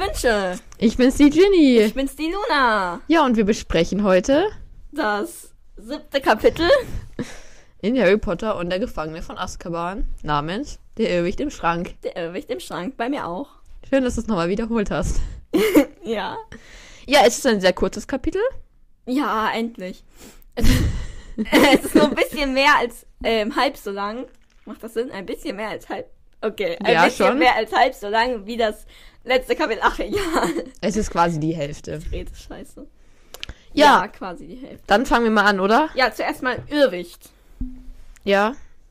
Wünsche. Ich bin's, die Ginny. Ich bin's, die Luna. Ja, und wir besprechen heute das 7. Kapitel in Harry Potter und der Gefangene von Azkaban namens Der Irrwicht im Schrank. Der Irrwicht im Schrank, bei mir auch. Schön, dass du es nochmal wiederholt hast. Ja. Ja, es ist ein sehr kurzes Kapitel. Ja, endlich. Es ist nur ein bisschen mehr als halb so lang. Macht das Sinn? Ein bisschen mehr als halb. Okay, ein bisschen schon. mehr als halb so lang wie das letzte Kapitel. Ach, egal. Es ist quasi die Hälfte. Ich rede scheiße. Ja. Ja, quasi die Hälfte. Dann fangen wir mal an, oder? Ja, zuerst mal Irrwicht. Ja.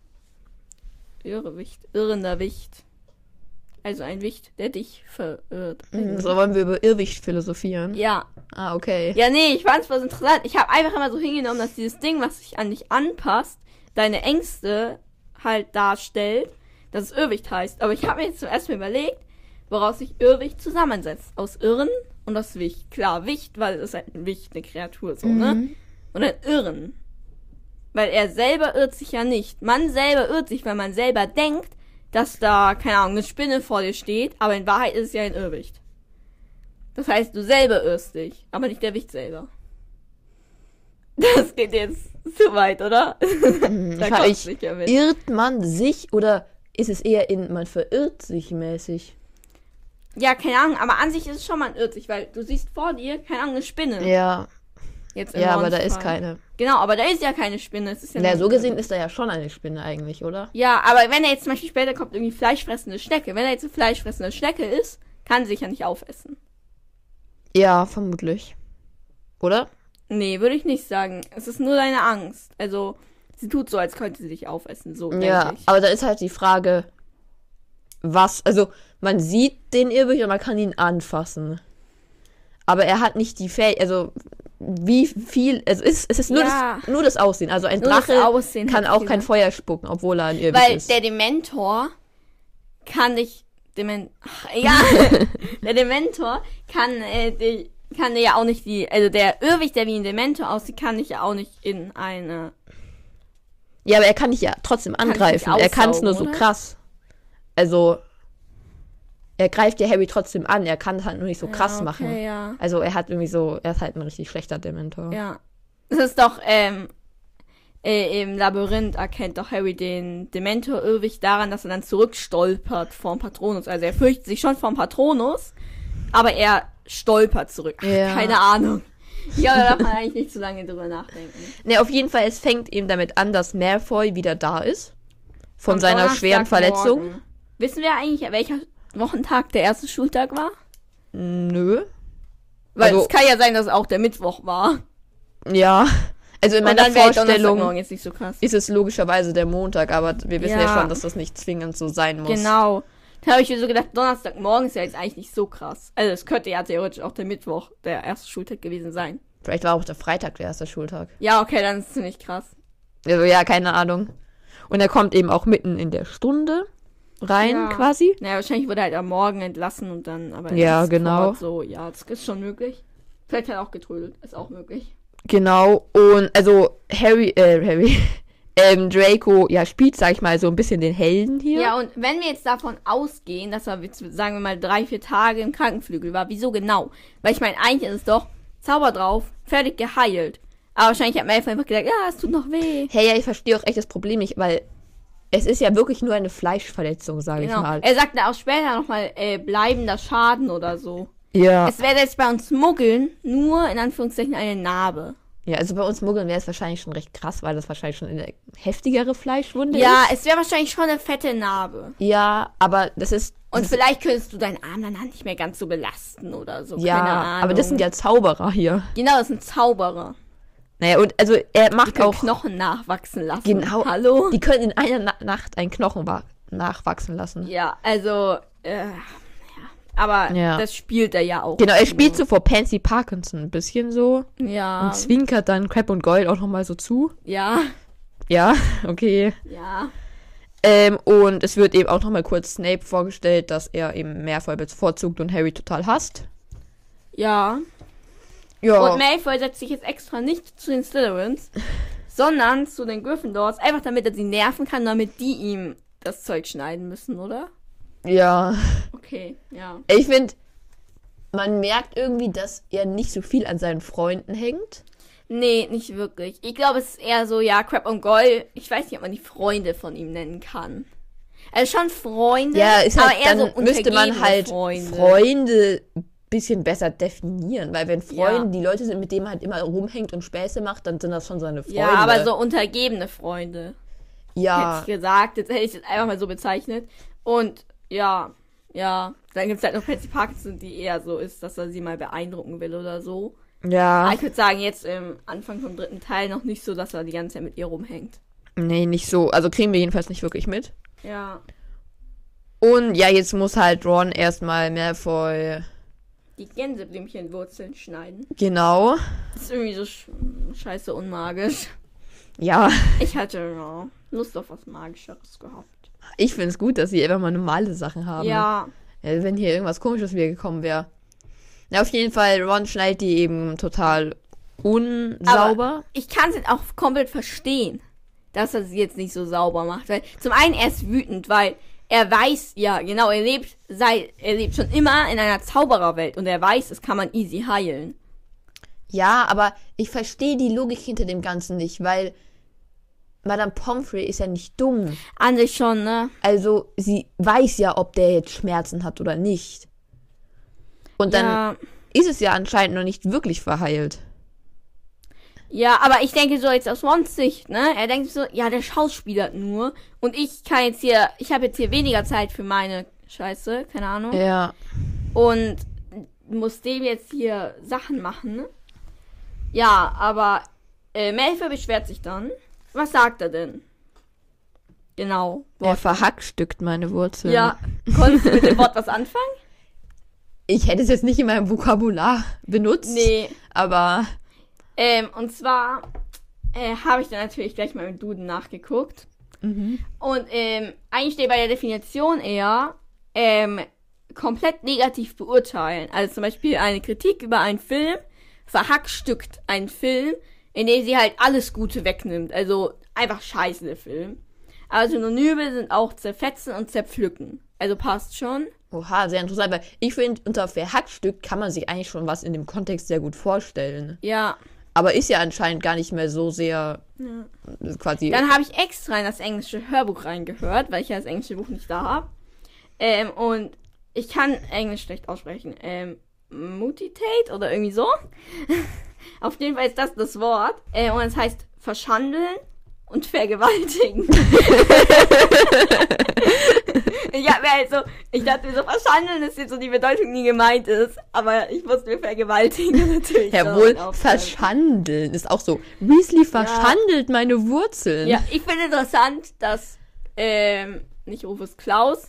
Irrwicht. Irrender Wicht. Also ein Wicht, der dich verirrt. So wollen wir über Irrwicht philosophieren. Ja. Ah, okay. Ja, nee, ich fand's voll interessant. Ich habe einfach immer so hingenommen, dass dieses Ding, was sich an dich anpasst, deine Ängste halt darstellt, dass es Irrwicht heißt. Aber ich habe mir jetzt zuerst mal überlegt, woraus sich Irrwicht zusammensetzt. Aus Irren und aus Wicht. Klar, Wicht, weil es ist halt ein Wicht, eine Kreatur, so, ne? Und dann Irren. Weil er selber irrt sich ja nicht. Man selber irrt sich, weil man selber denkt, dass da, keine Ahnung, eine Spinne vor dir steht, aber in Wahrheit ist es ja ein Irrwicht. Das heißt, du selber irrst dich, aber nicht der Wicht selber. Das geht jetzt zu weit, oder? Da kommt's nicht mehr mit. Irrt man sich oder ist es eher man verirrt sich mäßig? Ja, keine Ahnung, aber an sich ist es schon, man irrt sich, weil du siehst vor dir, keine Ahnung, eine Spinne. Ja. Jetzt im Ja, aber da Monster. ist keine. Genau, aber da ist ja keine Spinne. Es ist ja Na, nur so ein gesehen Irrwicht. ist da ja schon eine Spinne eigentlich, oder? Ja, aber wenn er jetzt zum Beispiel später kommt, irgendwie fleischfressende Schnecke. Wenn er jetzt eine fleischfressende Schnecke ist, kann sie sich ja nicht aufessen. Ja, vermutlich. Oder? Nee, würde ich nicht sagen. Es ist nur deine Angst. Also, sie tut so, als könnte sie dich aufessen. So, Ja, denke ich. aber da ist halt die Frage, also man sieht den Irrwicht und man kann ihn anfassen. Aber er hat nicht die Fähigkeit, also wie viel, also es ist nur, Ja. nur das Aussehen. Also ein Nur das Drache Aussehen kann hat auch viel kein Macht. Feuer spucken, obwohl er ein Irrwicht Weil ist. der Dementor kann dich, ja, der Dementor kann dir ja auch nicht also der Irrwicht, der wie ein Dementor aussieht, kann dich ja auch nicht in eine, Ja, aber er kann dich ja trotzdem dich angreifen. nicht Er kann es nur aussaugen, so oder? krass. Also, er greift ja Harry trotzdem an. Er kann es halt nur nicht so krass okay, machen. ja. Also, er ist halt ein richtig schlechter Dementor. Ja. Es ist doch, im Labyrinth erkennt doch Harry den Dementor-Irrwicht daran, dass er dann zurückstolpert vorm Patronus. Also er fürchtet sich schon vorm Patronus, aber er stolpert zurück. Ja. Keine Ahnung. Ja, da darf man eigentlich nicht zu lange drüber nachdenken. Ne, auf jeden Fall, es fängt eben damit an, dass Malfoy wieder da ist. Von Am seiner schweren Verletzung. Donnerstagmorgen. Wissen wir eigentlich, welcher Wochentag der erste Schultag war? Nö. Weil Also- es kann ja sein, dass es auch der Mittwoch war. Ja. Also in Und meiner dann wäre Vorstellung Donnerstagmorgen jetzt nicht so krass. ist es logischerweise der Montag, aber wir wissen ja Ja. schon, dass das nicht zwingend so sein muss. Genau. Da habe ich mir so gedacht, Donnerstagmorgen ist ja jetzt eigentlich nicht so krass. Also es könnte ja theoretisch auch der Mittwoch der erste Schultag gewesen sein. Vielleicht war auch der Freitag der erste Schultag. Ja, okay, dann ist es ziemlich krass. Also ja, keine Ahnung. Und er kommt eben auch mitten in der Stunde rein, Ja. quasi. Naja, wahrscheinlich wurde er halt am Morgen entlassen und dann, aber Ja, erst genau. fort so, ja, das ist schon möglich. Vielleicht hat er auch getrödelt, ist auch möglich. Genau. Und also Draco, ja, spielt, sag ich mal, so ein bisschen den Helden hier. Ja, und wenn wir jetzt davon ausgehen, dass er, jetzt, sagen wir mal, 3-4 Tage im Krankenflügel war, wieso genau? Weil ich meine, eigentlich ist es doch Zauber drauf, fertig geheilt. Aber wahrscheinlich hat Malfoy einfach gesagt, ja, es tut noch weh. Hey, ja, ich verstehe auch echt das Problem nicht, weil es ist ja wirklich nur eine Fleischverletzung, sage ich Genau. mal. Er sagte auch später nochmal, bleibender Schaden oder so. Ja. Es wäre jetzt bei uns Muggeln nur, in Anführungszeichen, eine Narbe. Ja, also bei uns Muggeln wäre es wahrscheinlich schon recht krass, weil das wahrscheinlich schon eine heftigere Fleischwunde Ja, ist. es wäre wahrscheinlich schon eine fette Narbe. Ja, aber das ist... Und das vielleicht könntest du deinen Arm danach nicht mehr ganz so belasten oder so. ja, Keine Ahnung. aber das sind ja Zauberer hier. Genau, das sind Zauberer. Naja, und also er Die macht können auch... Knochen nachwachsen lassen. Genau. Hallo? Die können in einer Nacht einen Knochen nachwachsen lassen. Ja, also, ja. Aber Ja. das spielt er ja auch. Genau, er spielt so vor Pansy Parkinson ein bisschen so. Ja. Und zwinkert dann Crab und Goyle auch nochmal so zu. Ja. Ja, okay. Ja. Und es wird eben auch nochmal kurz Snape vorgestellt, dass er eben Malfoy bevorzugt und Harry total hasst. Ja. Ja. Und Malfoy setzt sich jetzt extra nicht zu den Slytherins, sondern zu den Gryffindors, einfach damit er sie nerven kann, damit die ihm das Zeug schneiden müssen, oder? Ja. Okay, ja. Ich finde, man merkt irgendwie, dass er nicht so viel an seinen Freunden hängt. Nee, nicht wirklich. Ich glaube, es ist eher so, ja, Crab und Goyle. Ich weiß nicht, ob man die Freunde von ihm nennen kann. Also schon Freunde, Ja, ist halt, aber eher dann so müsste man untergebene halt Freunde. Freunde ein bisschen besser definieren, weil wenn Freunde Ja. die Leute sind, mit denen man halt immer rumhängt und Späße macht, dann sind das schon seine Freunde. Ja, aber so untergebene Freunde. Hätte Ja, ich gesagt. Jetzt hätte ich es einfach mal so bezeichnet. Und ja. Dann gibt es halt noch Patsy Parkinson, die eher so ist, dass er sie mal beeindrucken will oder so. ja. Aber ich würde sagen, jetzt im Anfang vom 3. Teil noch nicht so, dass er die ganze Zeit mit ihr rumhängt. Nee, nicht so. Also kriegen wir jedenfalls nicht wirklich mit. Ja. Und ja, jetzt muss halt Ron erstmal Malfoy. Die Gänseblümchenwurzeln schneiden. Genau. Das ist irgendwie so scheiße unmagisch. Ja, Ich hatte ja, Lust auf was Magischeres gehabt. ich finde es gut, dass sie einfach mal normale Sachen haben. Ja. Ja, wenn hier irgendwas Komisches wieder gekommen wäre. Ja, auf jeden Fall, Ron schneidet die eben total unsauber. Aber ich kann es jetzt auch komplett verstehen, dass er sie jetzt nicht so sauber macht. Weil zum einen er ist wütend, weil er weiß, ja, genau, er lebt schon immer in einer Zaubererwelt und er weiß, das kann man easy heilen. Ja, aber ich verstehe die Logik hinter dem Ganzen nicht, weil Madame Pomfrey ist ja nicht dumm. An sich schon, ne? Also, sie weiß ja, ob der jetzt Schmerzen hat oder nicht. Und dann Ja. ist es ja anscheinend noch nicht wirklich verheilt. Ja, aber ich denke so jetzt aus Rons Sicht, ne? Er denkt so, ja, der schauspielert nur und ich habe jetzt hier weniger Zeit für meine Scheiße, keine Ahnung. Ja. Und muss dem jetzt hier Sachen machen, ne? Ja, aber Malfoy beschwert sich dann. Was sagt er denn? Genau. Er verhackstückt meine Wurzeln. Ja, konntest du mit dem Wort was anfangen? Ich hätte es jetzt nicht in meinem Vokabular benutzt. Nee. Aber Und zwar habe ich dann natürlich gleich mal im Duden nachgeguckt. Und eigentlich steht bei der Definition eher komplett negativ beurteilen. Also zum Beispiel eine Kritik über einen Film verhackstückt einen Film, in dem sie halt alles Gute wegnimmt. Also einfach scheiße der Film. Aber Synonyme sind auch zerfetzen und zerpflücken. Also passt schon. oha, sehr interessant, weil ich finde, unter Verhackstück kann man sich eigentlich schon was in dem Kontext sehr gut vorstellen. Ja. Aber ist ja anscheinend gar nicht mehr so sehr quasi. Dann habe ich extra in das englische Hörbuch reingehört, weil ich ja das englische Buch nicht da habe. Und ich kann Englisch schlecht aussprechen. Mutate oder irgendwie so. Auf jeden Fall ist das Wort. Und es heißt verschandeln und vergewaltigen. Ich dachte mir so, verschandeln ist jetzt so die Bedeutung, die gemeint ist. Aber ich musste mir vergewaltigen natürlich. Jawohl, verschandeln ist auch so. Weasley verschandelt meine Wurzeln. Ja, ich finde interessant, dass nicht Rufus Klaus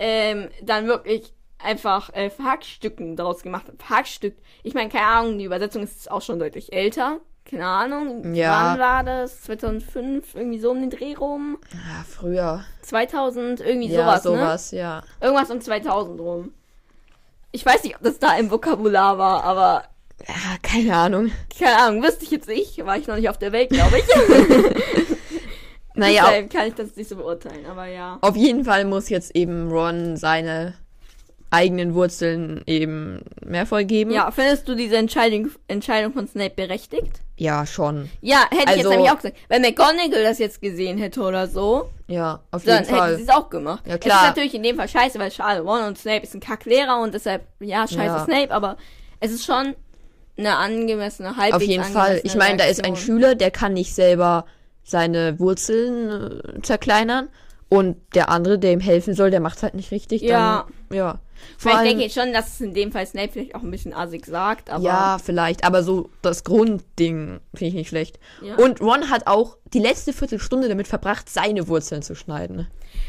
dann wirklich einfach Verhackstücken daraus gemacht hat. Verhackstück. Ich meine, keine Ahnung, die Übersetzung ist auch schon deutlich älter. Keine Ahnung. Ja. Wann war das? 2005? Irgendwie so um den Dreh rum? Ja, früher. 2000? Irgendwie Ja, sowas, ne? ja. Irgendwas um 2000 rum. Ich weiß nicht, ob das da im Vokabular war, aber Ja, keine Ahnung. keine Ahnung, wüsste ich jetzt nicht. War ich noch nicht auf der Welt, glaube ich. Naja, Deshalb kann ich das nicht so beurteilen, aber ja. auf jeden Fall muss jetzt eben Ron seine eigenen Wurzeln eben Malfoy geben. Ja, findest du diese Entscheidung von Snape berechtigt? Ja, schon. Ja, hätte ich jetzt Also- nämlich auch gesagt. Wenn McGonagall das jetzt gesehen hätte oder so, Ja, auf dann jeden hätte Fall. sie es auch gemacht. Ja, Es klar. ist natürlich in dem Fall scheiße, weil schade, Ron und Snape ist ein Kacklehrer und deshalb, ja, scheiße Ja. Snape, aber es ist schon eine angemessene, halbwegs Auf jeden Fall. angemessene Ich meine, da ist ein Reaktion. Schüler, der kann nicht selber seine Wurzeln zerkleinern. Und der andere, der ihm helfen soll, der macht es halt nicht richtig. Ja. Dann, ja. Vor Weil ich allem, denke schon, dass es in dem Fall Snape vielleicht auch ein bisschen assig sagt, aber ja, vielleicht. Aber so das Grundding finde ich nicht schlecht. Ja. Und Ron hat auch die letzte Viertelstunde damit verbracht, seine Wurzeln zu schneiden.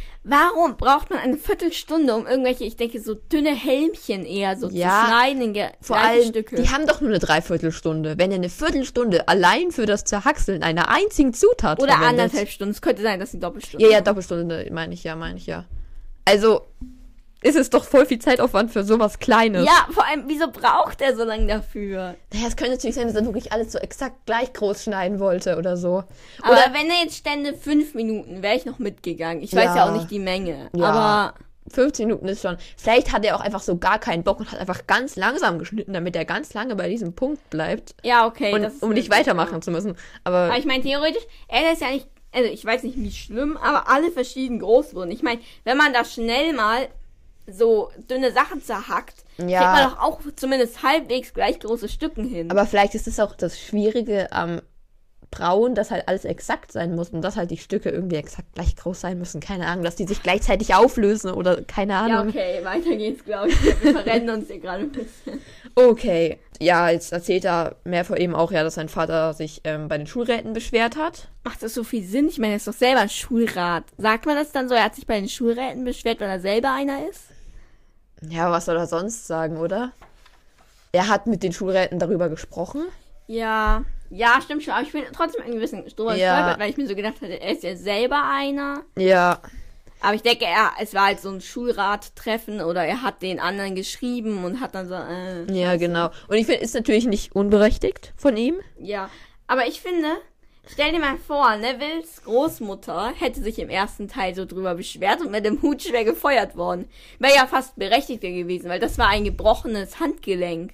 warum braucht man eine Viertelstunde, um irgendwelche, ich denke, so dünne Helmchen eher so Ja, zu schneiden in Vor gleiche allem, Stücke? die haben doch nur eine Dreiviertelstunde. Wenn er eine Viertelstunde allein für das Zerhackseln einer einzigen Zutat Oder verwendet. 1,5 Stunden. Es könnte sein, dass die Doppelstunde Ja, haben. Doppelstunde meine ich ja. Also, ist es doch voll viel Zeitaufwand für sowas Kleines. Ja, vor allem, wieso braucht er so lange dafür? Naja, es könnte natürlich sein, dass er wirklich alles so exakt gleich groß schneiden wollte oder so. Aber wenn er jetzt stände 5 Minuten, wäre ich noch mitgegangen. Ich weiß ja Ja. auch nicht die Menge. Ja. Aber 15 Minuten ist schon. Vielleicht hat er auch einfach so gar keinen Bock und hat einfach ganz langsam geschnitten, damit er ganz lange bei diesem Punkt bleibt. Ja, okay. Und, das um nicht weitermachen zu müssen. Aber ich meine, theoretisch, er ist ja nicht, also ich weiß nicht, wie schlimm, aber alle verschieden groß wurden. Ich meine, wenn man da schnell mal so dünne Sachen zerhackt, kriegt man doch auch zumindest halbwegs gleich große Stücken hin. Aber vielleicht ist es auch das Schwierige am Brauen, dass halt alles exakt sein muss und dass halt die Stücke irgendwie exakt gleich groß sein müssen. Keine Ahnung, dass die sich gleichzeitig auflösen oder keine Ahnung. Ja, okay, weiter geht's, glaube ich. Wir verrennen uns hier gerade ein bisschen. Okay, ja, jetzt erzählt er mehr vor ihm auch, ja, dass sein Vater sich bei den Schulräten beschwert hat. Macht das so viel Sinn? Ich meine, er ist doch selber ein Schulrat. Sagt man das dann so, er hat sich bei den Schulräten beschwert, weil er selber einer ist? Ja, was soll er sonst sagen, oder? Er hat mit den Schulräten darüber gesprochen. Ja, stimmt schon. Aber ich bin trotzdem ein bisschen drüber gestolpert, weil ich mir so gedacht hatte, er ist ja selber einer. Ja. Aber ich denke, es war halt so ein Schulrat-Treffen oder er hat den anderen geschrieben und hat dann so... ja, genau. Und ich finde, ist natürlich nicht unberechtigt von ihm. Ja, aber ich finde, stell dir mal vor, Nevilles Großmutter hätte sich im ersten Teil so drüber beschwert und mit dem Hut schwer gefeuert worden. Wäre ja fast berechtigter gewesen, weil das war ein gebrochenes Handgelenk.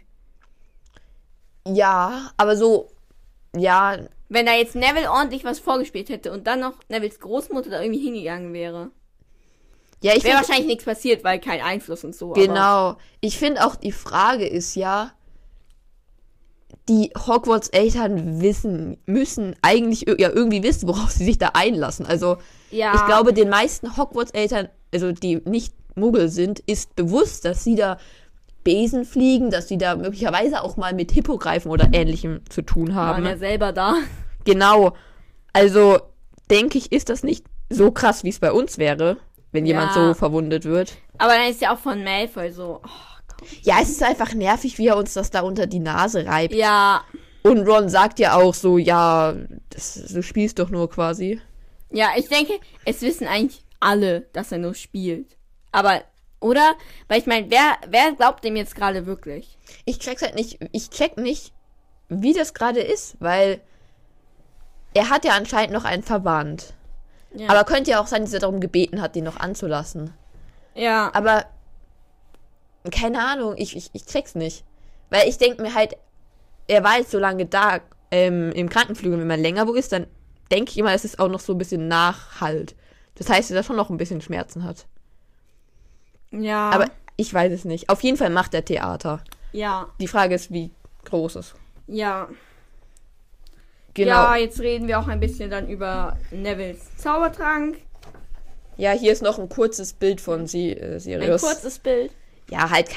Ja, aber so... Ja. Wenn da jetzt Neville ordentlich was vorgespielt hätte und dann noch Nevilles Großmutter da irgendwie hingegangen wäre. Ja, wäre wahrscheinlich nichts passiert, weil kein Einfluss und so. Genau. Aber ich finde auch, die Frage ist ja, die Hogwarts-Eltern müssen eigentlich ja irgendwie wissen, worauf sie sich da einlassen. Also, ich glaube, den meisten Hogwarts-Eltern, also die nicht Muggel sind, ist bewusst, dass sie da Besen fliegen, dass sie da möglicherweise auch mal mit Hippogreifen oder Ähnlichem zu tun haben. Waren ja selber da. Genau. Also, denke ich, ist das nicht so krass, wie es bei uns wäre, wenn jemand so verwundet wird. Aber dann ist ja auch von Malfoy so... Oh, ja, es ist einfach nervig, wie er uns das da unter die Nase reibt. Ja. Und Ron sagt ja auch so, ja, du spielst doch nur quasi. Ja, ich denke, es wissen eigentlich alle, dass er nur spielt. Aber... Oder? Weil ich meine, wer glaubt dem jetzt gerade wirklich? Ich check's halt nicht. Ich check nicht, wie das gerade ist, weil er hat ja anscheinend noch einen Verband. Ja. Aber könnte ja auch sein, dass er darum gebeten hat, den noch anzulassen. Ja. Aber keine Ahnung, ich check's nicht. Weil ich denke mir halt, er war jetzt so lange da im Krankenflügel. Wenn man länger wo ist, dann denke ich immer, es ist auch noch so ein bisschen Nachhalt. Das heißt, dass er schon noch ein bisschen Schmerzen hat. Ja. Aber ich weiß es nicht. Auf jeden Fall macht er Theater. Ja. Die Frage ist, wie groß es. Ja. Genau. Ja, jetzt reden wir auch ein bisschen dann über Nevilles Zaubertrank. Ja, hier ist noch ein kurzes Bild von Sirius. Ein kurzes Bild? Ja, halt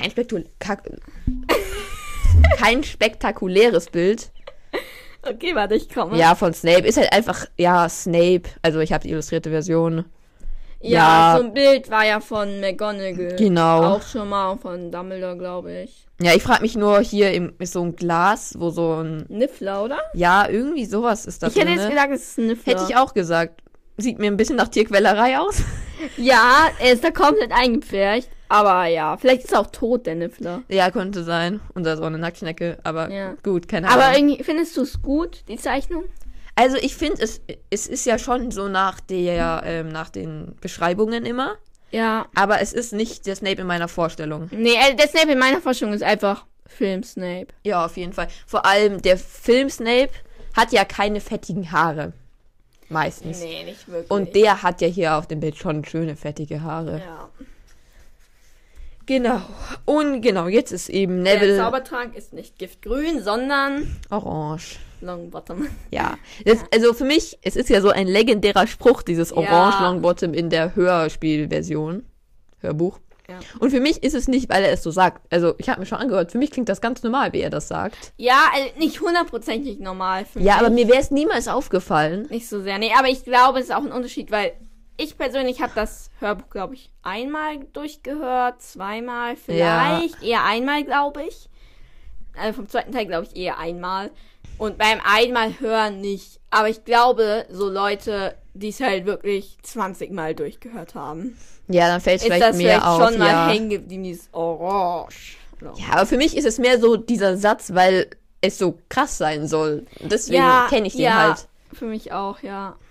kein spektakuläres Bild. Okay, warte, ich komme. Ja, von Snape. Ist halt einfach, ja, Snape. Also ich habe die illustrierte Version. Ja, so ein Bild war ja von McGonagall. Genau. Auch schon mal von Dumbledore, glaube ich. Ja, ich frage mich nur, hier ist so ein Glas, wo so ein... Niffler, oder? Ja, irgendwie sowas ist das. Ich hätte jetzt gesagt, es ist ein Niffler. Hätte ich auch gesagt. Sieht mir ein bisschen nach Tierquälerei aus. Ja, er ist da komplett eingepfercht. Aber ja, vielleicht ist er auch tot, der Niffler. Ja, könnte sein. Und da ist auch eine Nacktschnecke. Aber ja. Gut, keine Ahnung. Aber irgendwie, findest du es gut, die Zeichnung? Also ich finde, es ist ja schon so nach den Beschreibungen immer. Ja. Aber es ist nicht der Snape in meiner Vorstellung. Nee, der Snape in meiner Vorstellung ist einfach Film-Snape. Ja, auf jeden Fall. Vor allem der Film-Snape hat ja keine fettigen Haare. Meistens. Nee, nicht wirklich. Und der hat ja hier auf dem Bild schon schöne, fettige Haare. Ja. Genau. Und genau, jetzt ist eben Neville... Der Zaubertrank ist nicht giftgrün, sondern... Orange. Longbottom. Ja. Also für mich, es ist ja so ein legendärer Spruch, dieses Orange Longbottom in der Hörspielversion. Hörbuch. Ja. Und für mich ist es nicht, weil er es so sagt. Also ich habe mir schon angehört, für mich klingt das ganz normal, wie er das sagt. Ja, also nicht hundertprozentig normal für mich. Ja, aber mir wäre es niemals aufgefallen. Nicht so sehr. Nee, aber ich glaube, es ist auch ein Unterschied, weil ich persönlich habe das Hörbuch, glaube ich, einmal durchgehört, zweimal vielleicht. Eher einmal, glaube ich. Also vom zweiten Teil, glaube ich, eher einmal. Und beim einmal hören nicht. Aber ich glaube, so Leute, die es halt wirklich 20 Mal durchgehört haben. Ja, dann fällt es vielleicht mehr vielleicht auf. Schon mal hängen geblieben, dieses Orange. Ja, aber für mich ist es mehr so dieser Satz, weil es so krass sein soll. Deswegen kenne ich den halt. Für mich auch, ja.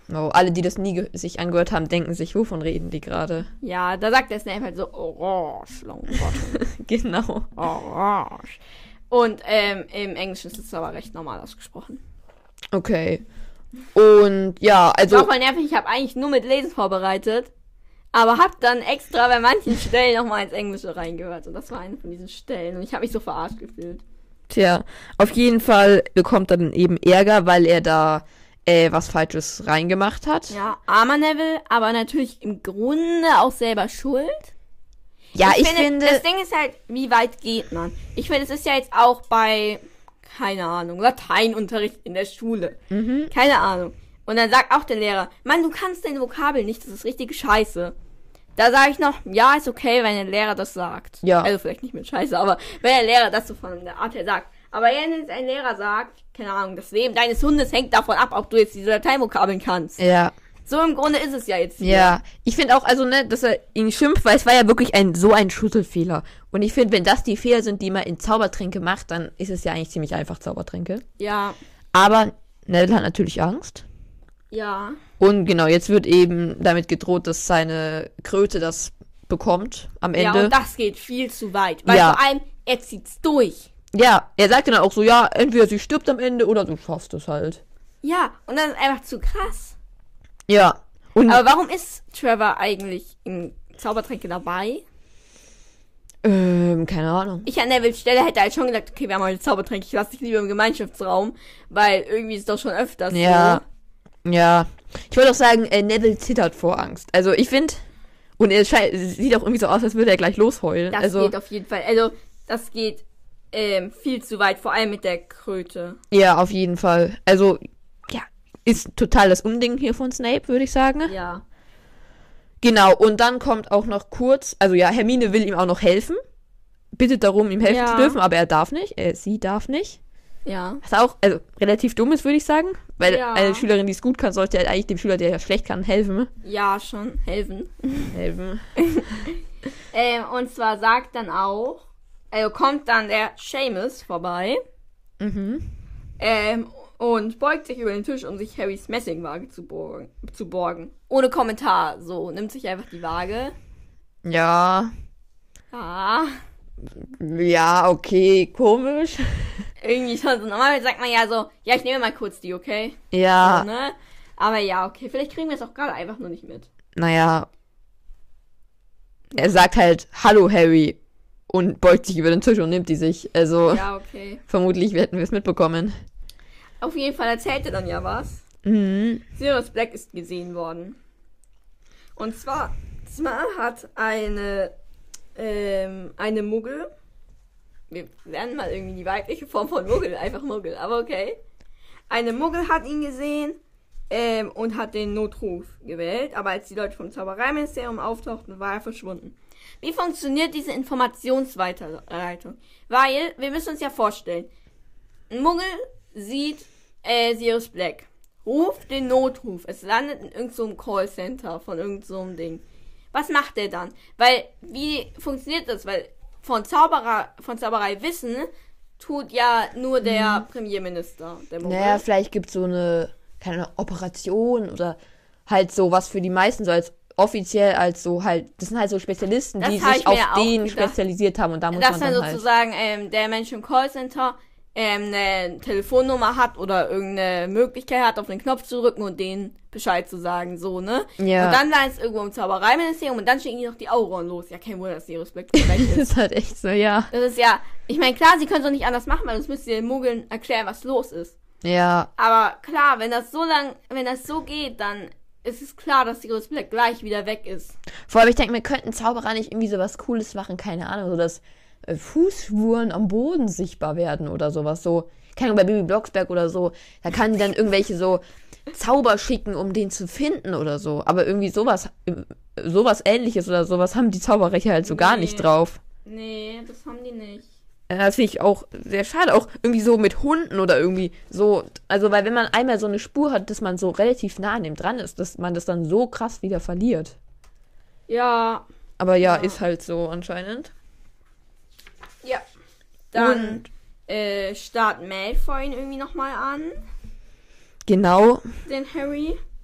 Oh, alle, die das nie sich angehört haben, denken sich, wovon reden die gerade? Ja, da sagt der Snape halt so, Orange, Longbottom. Genau. Orange. Und im Englischen ist es aber recht normal ausgesprochen. Okay. Und ja, also... War voll nervig, ich habe eigentlich nur mit Lesen vorbereitet, aber habe dann extra bei manchen Stellen nochmal ins Englische reingehört. Und das war eine von diesen Stellen. Und ich habe mich so verarscht gefühlt. Tja, auf jeden Fall bekommt er dann eben Ärger, weil er da was Falsches reingemacht hat. Ja, armer Neville, aber natürlich im Grunde auch selber schuld. Ja, ich finde... Das Ding ist halt, wie weit geht man? Ich finde, es ist ja jetzt auch bei, keine Ahnung, Lateinunterricht in der Schule. Mhm. Keine Ahnung. Und dann sagt auch der Lehrer, Mann, du kannst deine Vokabeln nicht, das ist richtige Scheiße. Da sage ich noch, ja, ist okay, wenn der Lehrer das sagt. Ja. Also vielleicht nicht mit Scheiße, aber wenn der Lehrer das so von der Art her sagt. Aber wenn ein Lehrer sagt, keine Ahnung, das Leben deines Hundes hängt davon ab, ob du jetzt diese Lateinvokabeln kannst. Ja. So im Grunde ist es ja jetzt hier. Ja, ich finde auch, also, ne, dass er ihn schimpft, weil es war ja wirklich so ein Schüttelfehler. Und ich finde, wenn das die Fehler sind, die man in Zaubertränke macht, dann ist es ja eigentlich ziemlich einfach, Zaubertränke. Ja. Aber Neville hat natürlich Angst. Ja. Und genau, jetzt wird eben damit gedroht, dass seine Kröte das bekommt am Ende. Ja, und das geht viel zu weit. Weil vor allem, er zieht's durch. Ja, er sagt dann auch so, ja, entweder sie stirbt am Ende oder du schaffst es halt. Ja, und das ist einfach zu krass. Ja. Und aber warum ist Trevor eigentlich in Zaubertränke dabei? keine Ahnung. Ich an Nevilles Stelle hätte halt schon gedacht, okay, wir haben heute Zaubertränke, ich lasse dich lieber im Gemeinschaftsraum, weil irgendwie ist es doch schon öfters ja. so. Ja. Ich wollte auch sagen, Neville zittert vor Angst. Also ich finde, und es sieht auch irgendwie so aus, als würde er gleich losheulen. Das geht auf jeden Fall. Also das geht viel zu weit, vor allem mit der Kröte. Ja, auf jeden Fall. Also, ja, ist total das Unding hier von Snape, würde ich sagen. Ja. Genau, und dann kommt auch noch kurz, also ja, Hermine will ihm auch noch helfen. Bittet darum, ihm helfen zu dürfen, aber er darf nicht. Sie darf nicht. Ja. Was auch relativ dumm ist, würde ich sagen. Weil eine Schülerin, die es gut kann, sollte halt eigentlich dem Schüler, der ja schlecht kann, helfen. Ja, schon. Helfen. Helfen. Und zwar sagt dann auch, also kommt dann der Seamus vorbei. Mhm. Und beugt sich über den Tisch, um sich Harrys Messingwaage zu borgen. Ohne Kommentar. So, nimmt sich einfach die Waage. Ja. Ah. Ja, okay, komisch. Irgendwie schon so. Normalerweise sagt man ja so, ja, ich nehme mal kurz die, okay? Ja. So, ne? Aber ja, okay, vielleicht kriegen wir es auch gerade einfach nur nicht mit. Naja. Er sagt halt, hallo Harry. Und beugt sich über den Tisch und nimmt die sich. Also, ja, okay. Vermutlich hätten wir es mitbekommen. Auf jeden Fall erzählt er dann ja was. Mhm. Sirius Black ist gesehen worden. Und zwar hat eine Muggel, wir lernen mal irgendwie die weibliche Form von Muggel, einfach Muggel, aber okay. Eine Muggel hat ihn gesehen und hat den Notruf gewählt, aber als die Leute vom Zaubereiministerium auftauchten, war er verschwunden. Wie funktioniert diese Informationsweiterleitung? Weil, wir müssen uns ja vorstellen, ein Muggel sieht Sirius Black, ruft den Notruf, es landet in irgendeinem Callcenter von irgendeinem Ding. Was macht der dann? Weil, wie funktioniert das? Weil von Zauberei wissen tut ja nur der Premierminister, der Muggel. Naja, vielleicht gibt es so eine, keine Operation oder halt so was für die meisten so als offiziell als so halt, das sind halt so Spezialisten, das die sich auf den gedacht. Spezialisiert haben und da muss dass man dann dann sozusagen der Mensch im Callcenter eine Telefonnummer hat oder irgendeine Möglichkeit hat, auf den Knopf zu drücken und denen Bescheid zu sagen, so, ne? Ja. Und dann war es irgendwo im Zaubereiministerium und dann schicken die noch die Auron los. Ja, kein Wunder, dass Sirius Black weg ist. Das ist halt echt so, ja. Das ist ja, ich meine, klar, sie können es doch nicht anders machen, weil sonst müsst ihr den Muggeln erklären, was los ist. Ja. Aber klar, wenn das so geht, dann ist es klar, dass Sirius Black gleich wieder weg ist. Vor allem, ich denke, wir könnten Zauberer nicht irgendwie so was Cooles machen, keine Ahnung, so dass Fußspuren am Boden sichtbar werden oder sowas, so, keine Ahnung, bei Bibi Blocksberg oder so, da kann die dann irgendwelche so Zauber schicken, um den zu finden oder so, aber irgendwie sowas Ähnliches oder sowas haben die Zauberreiche halt so gar nicht drauf. Nee, das haben die nicht. Das finde ich auch sehr schade, auch irgendwie so mit Hunden oder irgendwie so, also weil wenn man einmal so eine Spur hat, dass man so relativ nah an dem dran ist, dass man das dann so krass wieder verliert. Ja. Aber ja, ist halt so anscheinend. Ja. Dann starrt Malfoy ihn irgendwie nochmal an. Genau. Den Harry.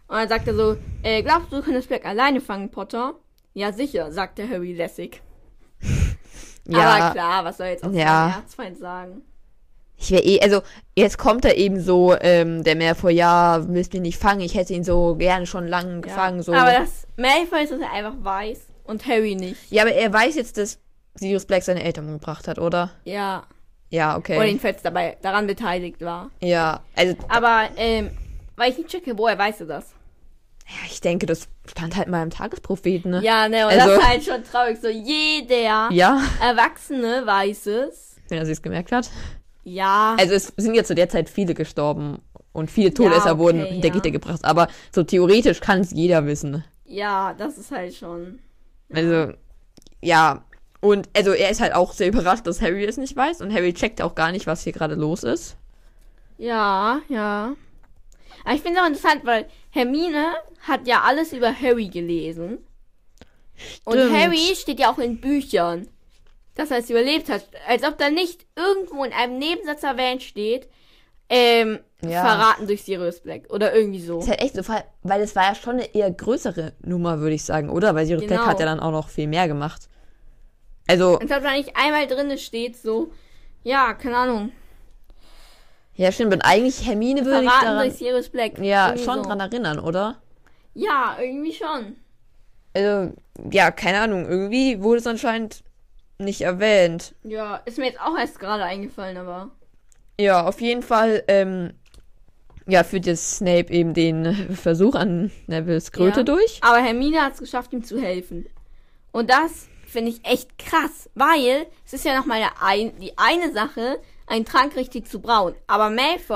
Und dann sagt er so, glaubst du könntest Black alleine fangen, Potter? Ja, sicher, sagt der Harry lässig. Ja. Aber klar, was soll jetzt auch sein Erzfeind sagen? Ich wäre also, jetzt kommt er eben so, der Malfoy, ja, willst du ihn nicht fangen? Ich hätte ihn so gerne schon lange gefangen, so. Aber das Malfoy ist, dass er einfach weiß und Harry nicht. Ja, aber er weiß jetzt, dass Sirius Black seine Eltern umgebracht hat, oder? Ja. Ja, okay. Oder jedenfalls daran beteiligt war. Ja, also. Aber, weil ich nicht checke, woher weißt du das? Ja, ich denke, das stand halt mal im Tagespropheten, ne? Ja, ne, und also, das ist halt schon traurig. So, jeder Erwachsene weiß es. Wenn er sich's gemerkt hat. Ja. Also es sind ja zu der Zeit viele gestorben und viele Todesser wurden hinter Gitter gebracht, aber so theoretisch kann es jeder wissen. Ja, das ist halt schon. Also, ja. Und also er ist halt auch sehr überrascht, dass Harry es nicht weiß und Harry checkt auch gar nicht, was hier gerade los ist. Ja. Aber ich finde es auch interessant, weil Hermine hat ja alles über Harry gelesen. Und Harry steht ja auch in Büchern, dass er es überlebt hat. Als ob da nicht irgendwo in einem Nebensatz erwähnt steht, verraten durch Sirius Black. Oder irgendwie so. Ist halt echt so, weil es war ja schon eine eher größere Nummer, würde ich sagen, oder? Weil Sirius Black hat ja dann auch noch viel mehr gemacht. Also. Ich glaube, da nicht einmal drin steht so, ja, keine Ahnung. Ja, stimmt, und eigentlich Hermine würde ich daran... durch Sirius Black. Ja, irgendwie schon so dran erinnern, oder? Ja, irgendwie schon. Also, ja, keine Ahnung, irgendwie wurde es anscheinend nicht erwähnt. Ja, ist mir jetzt auch erst gerade eingefallen, aber... Ja, auf jeden Fall, führt jetzt Snape eben den Versuch an Nevils Kröte durch. Aber Hermine hat es geschafft, ihm zu helfen. Und das finde ich echt krass, weil es ist ja nochmal die eine Sache, einen Trank richtig zu brauen. Aber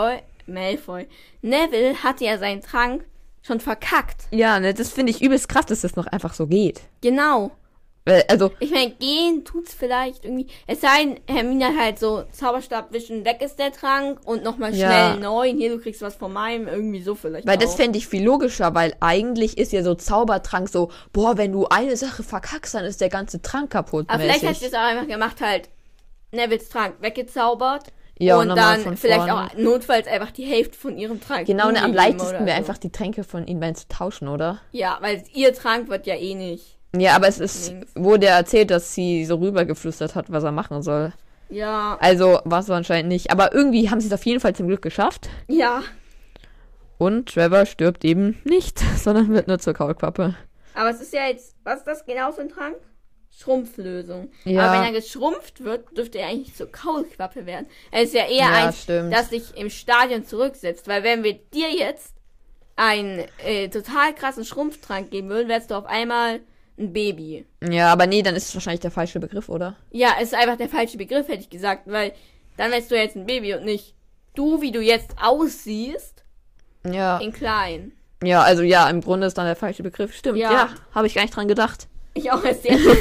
Neville hatte ja seinen Trank schon verkackt. Ja, ne, das finde ich übelst krass, dass das noch einfach so geht. Genau. Also. Ich meine, gehen tut's vielleicht irgendwie. Es sei denn, Hermine hat halt so Zauberstab wischen, weg ist der Trank und nochmal schnell neuen. Hier, du kriegst was von meinem, irgendwie so vielleicht. Weil das fände ich viel logischer, weil eigentlich ist ja so Zaubertrank so, boah, wenn du eine Sache verkackst, dann ist der ganze Trank kaputt. Aber vielleicht hat sie es auch einfach gemacht, halt Nevils Trank weggezaubert. Ja, und dann vielleicht auch notfalls einfach die Hälfte von ihrem Trank. Genau, ne, am leichtesten wäre einfach die Tränke von ihnen beiden zu tauschen, oder? Ja, weil ihr Trank wird ja eh nicht. Ja, aber wurde erzählt, dass sie so rübergeflüstert hat, was er machen soll. Ja. Also war es so anscheinend nicht. Aber irgendwie haben sie es auf jeden Fall zum Glück geschafft. Ja. Und Trevor stirbt eben nicht, sondern wird nur zur Kaulquappe. Aber es ist ja jetzt, was ist das genau für ein Trank? Schrumpflösung. Ja. Aber wenn er geschrumpft wird, dürfte er eigentlich zur Kaulquappe werden. Er ist ja eher das sich im Stadion zurücksetzt. Weil wenn wir dir jetzt einen total krassen Schrumpftrank geben würden, wärst du auf einmal ein Baby. Ja, aber nee, dann ist es wahrscheinlich der falsche Begriff, oder? Ja, es ist einfach der falsche Begriff, hätte ich gesagt. Weil dann wärst du jetzt ein Baby und nicht du, wie du jetzt aussiehst, in klein. Ja, also ja, im Grunde ist dann der falsche Begriff. Stimmt, ja habe ich gar nicht dran gedacht. Ich auch erst jetzt.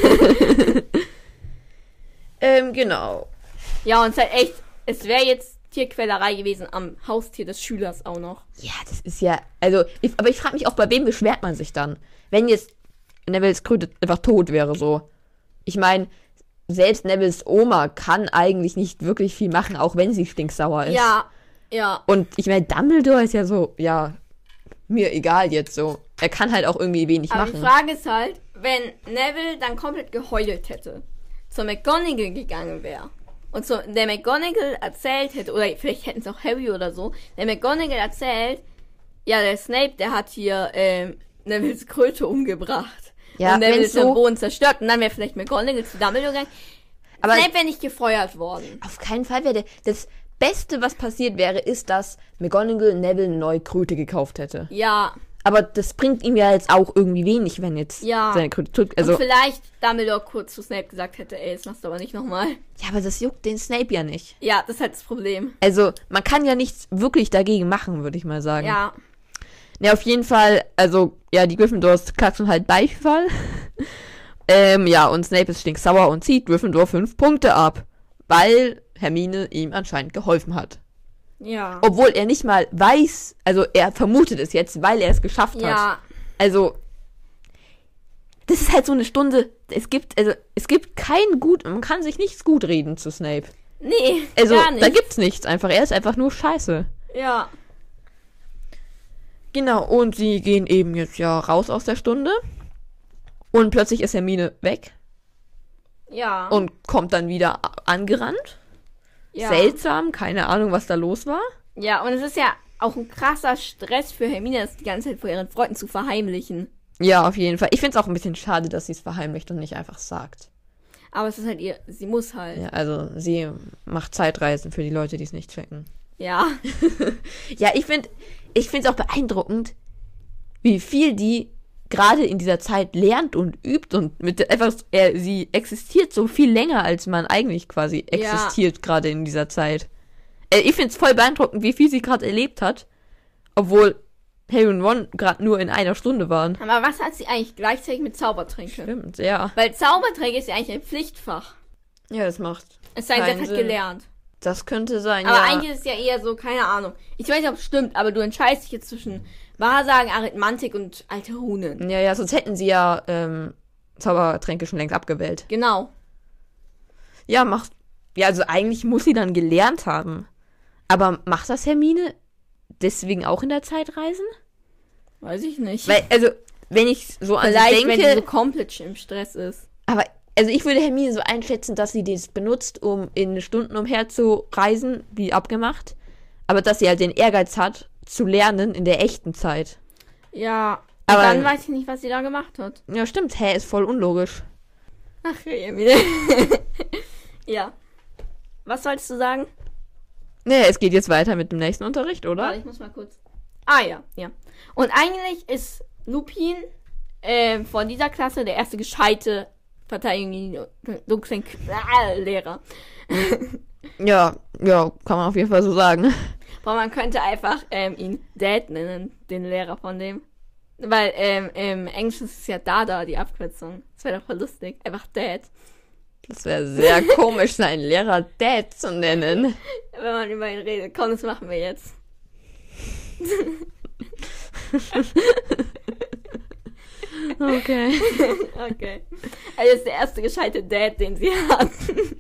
Genau. Ja, und es ist halt echt, es wäre jetzt Tierquälerei gewesen am Haustier des Schülers auch noch. Ja, das ist ja, also, aber ich frage mich auch, bei wem beschwert man sich dann? Wenn jetzt Nevils Kröte einfach tot wäre, so. Ich meine, selbst Nevils Oma kann eigentlich nicht wirklich viel machen, auch wenn sie stinksauer ist. Ja. Und ich meine, Dumbledore ist ja so, ja, mir egal jetzt so. Er kann halt auch irgendwie wenig machen. Aber die Frage ist halt, wenn Neville dann komplett geheult hätte, zur McGonagall gegangen wäre und der McGonagall erzählt hätte, oder vielleicht hätten es auch Harry oder so, der McGonagall erzählt, ja, der Snape, der hat hier Nevilles Kröte umgebracht. Ja, und Neville ist am Boden zerstört. Und dann wäre vielleicht McGonagall zu Dumbledore gegangen. Aber Snape wäre nicht gefeuert worden. Auf keinen Fall wäre das Beste, was passiert wäre, ist, dass McGonagall Neville eine neue Kröte gekauft hätte. Ja. Aber das bringt ihm ja jetzt auch irgendwie wenig, wenn jetzt seine Kröte tut. Also, und vielleicht Dumbledore kurz zu Snape gesagt hätte, ey, das machst du aber nicht nochmal. Ja, aber das juckt den Snape ja nicht. Ja, das ist halt das Problem. Also, man kann ja nichts wirklich dagegen machen, würde ich mal sagen. Ja. Ja, auf jeden Fall, also, ja, die Gryffindors klatschen halt Beifall. Ja, und Snape ist stinksauer und zieht Gryffindor 5 Punkte ab. Weil Hermine ihm anscheinend geholfen hat. Ja. Obwohl er nicht mal weiß, also er vermutet es jetzt, weil er es geschafft hat. Ja. Also, das ist halt so eine Stunde, es gibt kein Gut, man kann sich nichts gut reden zu Snape. Nee, also, gar nicht. Da gibt's nichts einfach, er ist einfach nur scheiße. Ja. Genau, und sie gehen eben jetzt ja raus aus der Stunde. Und plötzlich ist Hermine weg. Ja. Und kommt dann wieder angerannt. Ja. Seltsam, keine Ahnung, was da los war. Ja, und es ist ja auch ein krasser Stress für Hermine, das die ganze Zeit vor ihren Freunden zu verheimlichen. Ja, auf jeden Fall. Ich finde es auch ein bisschen schade, dass sie es verheimlicht und nicht einfach sagt. Aber es ist halt sie muss halt. Ja, also sie macht Zeitreisen für die Leute, die es nicht checken. Ja. Ja, ich finde es auch beeindruckend, wie viel die gerade in dieser Zeit lernt und übt und sie existiert so viel länger, als man eigentlich quasi existiert gerade in dieser Zeit. Ich finde es voll beeindruckend, wie viel sie gerade erlebt hat, obwohl Harry und Ron gerade nur in einer Stunde waren. Aber was hat sie eigentlich gleichzeitig mit Zaubertränke? Stimmt, ja. Weil Zaubertränke ist ja eigentlich ein Pflichtfach. Ja, das macht Es sei denn, sie hat Sinn. gelernt. Das könnte sein, Aber ja. eigentlich ist es ja eher so, keine Ahnung. Ich weiß nicht, ob es stimmt, aber du entscheidest dich jetzt zwischen Wahrsagen, Arithmantik und alte Runen. Ja, sonst hätten sie ja Zaubertränke schon längst abgewählt. Genau. Ja, also eigentlich muss sie dann gelernt haben. Aber macht das Hermine deswegen auch in der Zeit reisen? Weiß ich nicht. Weil, also, wenn ich so an sie Vielleicht, wenn sie so denke, komplett im Stress ist. aber, also ich würde Hermine so einschätzen, dass sie das benutzt, um in Stunden umher zu reisen, wie abgemacht. Aber dass sie halt den Ehrgeiz hat, zu lernen in der echten Zeit. Ja, Aber dann weiß ich nicht, was sie da gemacht hat. Ja, stimmt. Ist voll unlogisch. Ach, Emil. Ja. Was solltest du sagen? Nee, es geht jetzt weiter mit dem nächsten Unterricht, oder? Warte, ich muss mal kurz. Ah, ja. Und eigentlich ist Lupin von dieser Klasse der erste gescheite Verteidigung gegen die dunklen Lehrer. Ja, kann man auf jeden Fall so sagen. Aber man könnte einfach ihn Dad nennen, den Lehrer von dem. Weil im Englischen ist es ja Dada, die Abkürzung. Das wäre doch voll lustig. Einfach Dad. Das wäre sehr komisch, seinen Lehrer Dad zu nennen. Wenn man über ihn redet. Komm, das machen wir jetzt. Okay. Okay. Er ist der erste gescheite Dad, den sie hatten.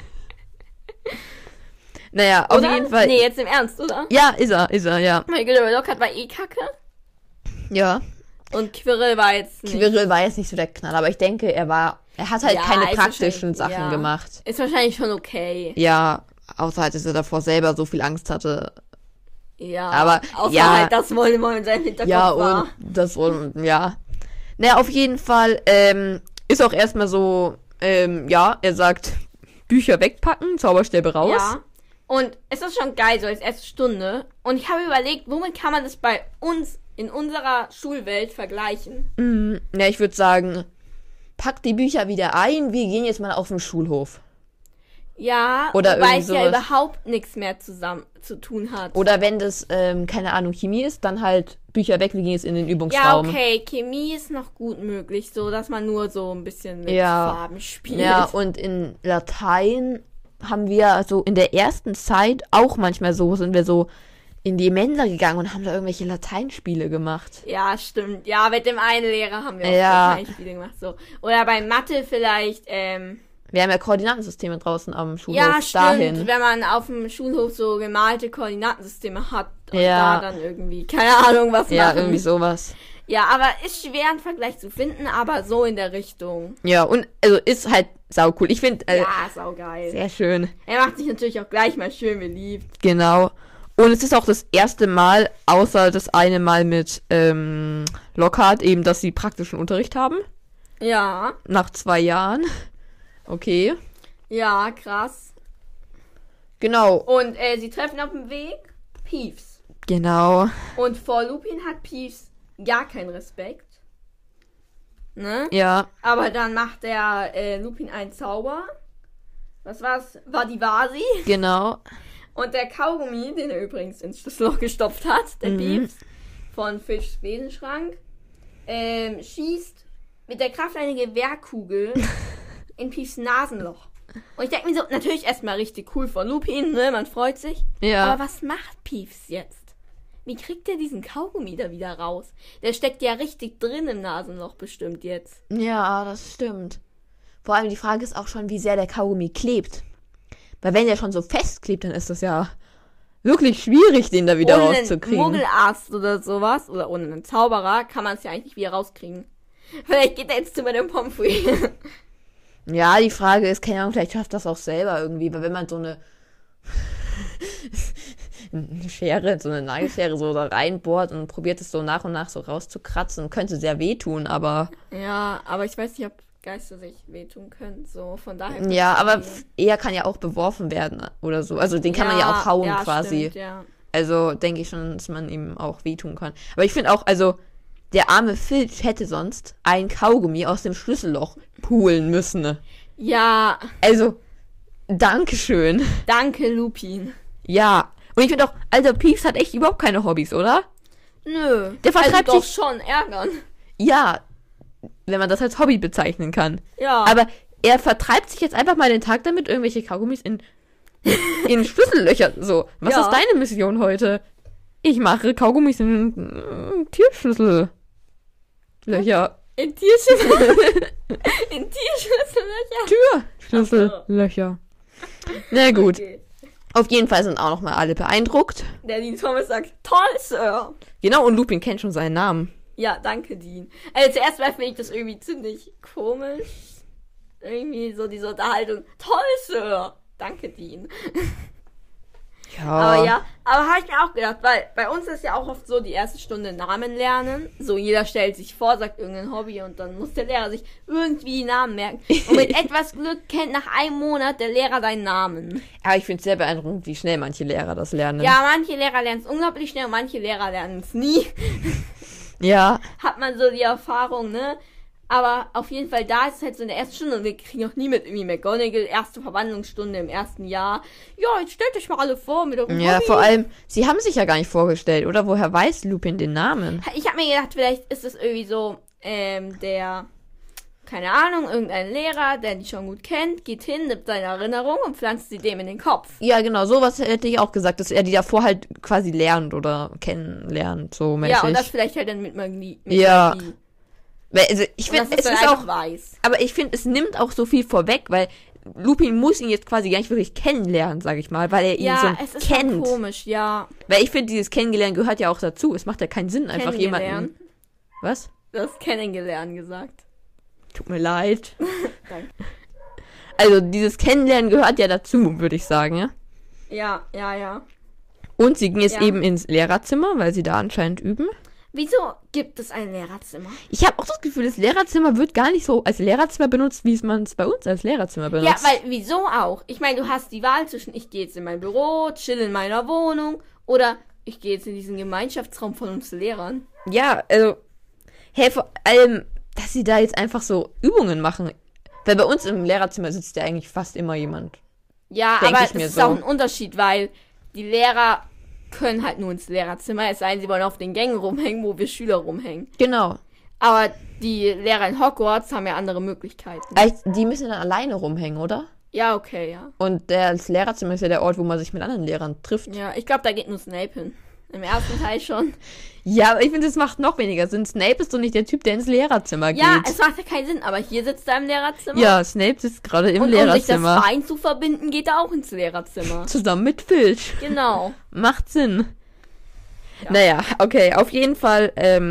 Naja, auf jeden Fall. Nee, jetzt im Ernst, oder? Ja, ist er, ja. Mein Grindelwald war eh kacke. Ja. Und Quirrell war jetzt nicht. Quirrell war jetzt nicht so der Knall, aber ich denke, er hat halt Ja, keine ist praktischen wahrscheinlich- Sachen ja. gemacht. Ist wahrscheinlich schon okay. Ja, außer halt, dass er davor selber so viel Angst hatte. Ja. Aber, außer ja. halt, dass Voldemort in seinem Hinterkopf Ja, war. und das wohl, ja. Naja, auf jeden Fall, ist auch erstmal so, er sagt, Bücher wegpacken, Zauberstäbe raus. Ja. Und es ist schon geil, so als erste Stunde. Und ich habe überlegt, womit kann man das bei uns in unserer Schulwelt vergleichen? Ja, ich würde sagen, pack die Bücher wieder ein, wir gehen jetzt mal auf den Schulhof. Ja, Oder wobei irgendwie es ja sowas. überhaupt nichts mehr zusammen zu tun hat. Oder wenn das, keine Ahnung, Chemie ist, dann halt Bücher weg, wir gehen jetzt in den Ja, Übungsraum. okay, Chemie ist noch gut möglich, so dass man nur so ein bisschen mit Ja. Farben spielt. Ja, und in Latein haben wir so in der ersten Zeit auch manchmal so, sind wir so in die Mensa gegangen und haben da irgendwelche Lateinspiele gemacht. Ja, stimmt. Ja, mit dem einen Lehrer haben wir auch Ja. Spiele gemacht. So. Oder bei Mathe vielleicht, Wir haben ja Koordinatensysteme draußen am Schulhof. ja, stimmt, dahin. wenn man auf dem Schulhof so gemalte Koordinatensysteme hat und Ja. da dann irgendwie, keine Ahnung, was Ja, machen. irgendwie sowas. Ja, aber ist schwer einen Vergleich zu finden, aber so in der Richtung. Ja, und also ist halt saucool. Ich finde, Ja, saugeil. sehr schön. Er macht sich natürlich auch gleich mal schön beliebt. Genau. Und es ist auch das erste Mal, außer das eine Mal mit Lockhart, eben, dass sie praktischen Unterricht haben. Ja, Nach 2 Jahren. Okay. ja, krass. Genau. Und sie treffen auf dem Weg Peeves. Genau. Und vor Lupin hat Peeves gar keinen Respekt. Ne? Ja. Aber dann macht der Lupin einen Zauber. Was war's? Vadivasi. Genau. Und der Kaugummi, den er übrigens ins Schlüsselloch gestopft hat, der Peeves, von Fischs Besenschrank, schießt mit der Kraft eine Gewehrkugel in Peeves Nasenloch. Und ich denke mir so, natürlich erstmal richtig cool von Lupin, ne? Man freut sich. Ja. Aber was macht Peeves jetzt? Wie kriegt er diesen Kaugummi da wieder raus? Der steckt ja richtig drin im Nasenloch bestimmt jetzt. Ja, das stimmt. Vor allem die Frage ist auch schon, wie sehr der Kaugummi klebt. Weil wenn der schon so festklebt, dann ist das ja wirklich schwierig, den da wieder ohne rauszukriegen. Ohne einen Muggelast oder sowas, oder ohne einen Zauberer, kann man es ja eigentlich wieder rauskriegen. Vielleicht geht er jetzt zu meinem Pomfrey. Ja, die Frage ist, keine Ahnung, vielleicht schafft das auch selber irgendwie, weil wenn man so eine Schere, so eine Nagelschere so da reinbohrt und probiert es so nach und nach so rauszukratzen, könnte sehr wehtun, aber... Ja, aber ich weiß nicht, ob Geister sich wehtun können, so, von daher... Ja, aber er kann ja auch beworfen werden oder so, also den kann man ja auch hauen quasi. Stimmt, ja. Also denke ich schon, dass man ihm auch wehtun kann. Aber ich finde auch, also der arme Filch hätte sonst ein Kaugummi aus dem Schlüsselloch poolen müssen. Ja. Also, Dankeschön. Danke, Lupin. Ja. Und ich finde auch, Alter, Peeves hat echt überhaupt keine Hobbys, oder? Nö. Der vertreibt also doch sich schon ärgern. Ja, wenn man das als Hobby bezeichnen kann. Ja. Aber er vertreibt sich jetzt einfach mal den Tag damit, irgendwelche Kaugummis in Schlüssellöcher. So, was ist deine Mission heute? Ich mache Kaugummis in Tierschlüssellöcher. In Tierschlüssellöcher? In Türschlüssellöcher. Na gut. Okay. Auf jeden Fall sind auch noch mal alle beeindruckt. Der Dean Thomas sagt, toll, Sir. Genau, und Lupin kennt schon seinen Namen. Ja, danke, Dean. Also zuerst mal finde ich das irgendwie ziemlich komisch. Irgendwie so diese Unterhaltung. Toll, Sir. Danke, Dean. Ja. Aber habe ich mir auch gedacht, weil bei uns ist ja auch oft so, die erste Stunde Namen lernen. So, jeder stellt sich vor, sagt irgendein Hobby und dann muss der Lehrer sich irgendwie die Namen merken. Und mit etwas Glück kennt nach einem Monat der Lehrer deinen Namen. Aber ich finde es sehr beeindruckend, wie schnell manche Lehrer das lernen. Ja, manche Lehrer lernen es unglaublich schnell und manche Lehrer lernen es nie. Ja. Hat man so die Erfahrung, ne? Aber auf jeden Fall, da ist es halt so in der ersten Stunde und wir kriegen auch nie mit irgendwie McGonagall, erste Verwandlungsstunde im ersten Jahr. Ja, jetzt stellt euch mal alle vor mit eurem Ja, Hobby. vor allem, sie haben sich ja gar nicht vorgestellt, oder? Woher weiß Lupin den Namen? Ich habe mir gedacht, vielleicht ist es irgendwie so, der, keine Ahnung, irgendein Lehrer, der die schon gut kennt, geht hin, nimmt seine Erinnerung und pflanzt sie dem in den Kopf. Ja, genau, sowas hätte ich auch gesagt, dass er die davor halt quasi lernt oder kennenlernt, so mäßig. Ja, und das vielleicht halt dann mit Magie. Ja. Also, ich finde, es ist auch, weiß. aber ich finde, es nimmt auch so viel vorweg, weil Lupin muss ihn jetzt quasi gar nicht wirklich kennenlernen, sag ich mal, weil er ihn so es ist kennt. schon komisch, ja. Weil ich finde, dieses Kennengelernt gehört ja auch dazu. Es macht ja keinen Sinn, einfach jemanden... Was? Du hast kennengelernt gesagt. Tut mir leid. Danke. Also, dieses Kennenlernen gehört ja dazu, würde ich sagen, ja? Ja. Und sie ging jetzt eben ins Lehrerzimmer, weil sie da anscheinend üben. Wieso gibt es ein Lehrerzimmer? Ich habe auch das Gefühl, das Lehrerzimmer wird gar nicht so als Lehrerzimmer benutzt, wie man es bei uns als Lehrerzimmer benutzt. Ja, weil, wieso auch? Ich meine, du hast die Wahl zwischen, ich gehe jetzt in mein Büro, chill in meiner Wohnung, oder ich gehe jetzt in diesen Gemeinschaftsraum von uns Lehrern. Ja, also, vor allem, dass sie da jetzt einfach so Übungen machen. Weil bei uns im Lehrerzimmer sitzt ja eigentlich fast immer jemand. Ja, Denk aber ich mir es ist so. auch ein Unterschied, weil die Lehrer können halt nur ins Lehrerzimmer, es sei denn, sie wollen auf den Gängen rumhängen, wo wir Schüler rumhängen. Genau. Aber die Lehrer in Hogwarts haben ja andere Möglichkeiten. Die müssen dann alleine rumhängen, oder? Ja, okay, ja. Und das Lehrerzimmer ist ja der Ort, wo man sich mit anderen Lehrern trifft. Ja, ich glaube, da geht nur Snape hin. Im ersten Teil schon. Ja, aber ich finde, das macht noch weniger Sinn. Snape ist doch nicht der Typ, der ins Lehrerzimmer geht. Ja, es macht ja keinen Sinn, aber hier sitzt er im Lehrerzimmer. Ja, Snape sitzt gerade im und Lehrerzimmer. Um sich das Bein zu verbinden, geht er auch ins Lehrerzimmer. Zusammen mit Filch. Genau. Macht Sinn. Ja. Naja, okay, auf jeden Fall,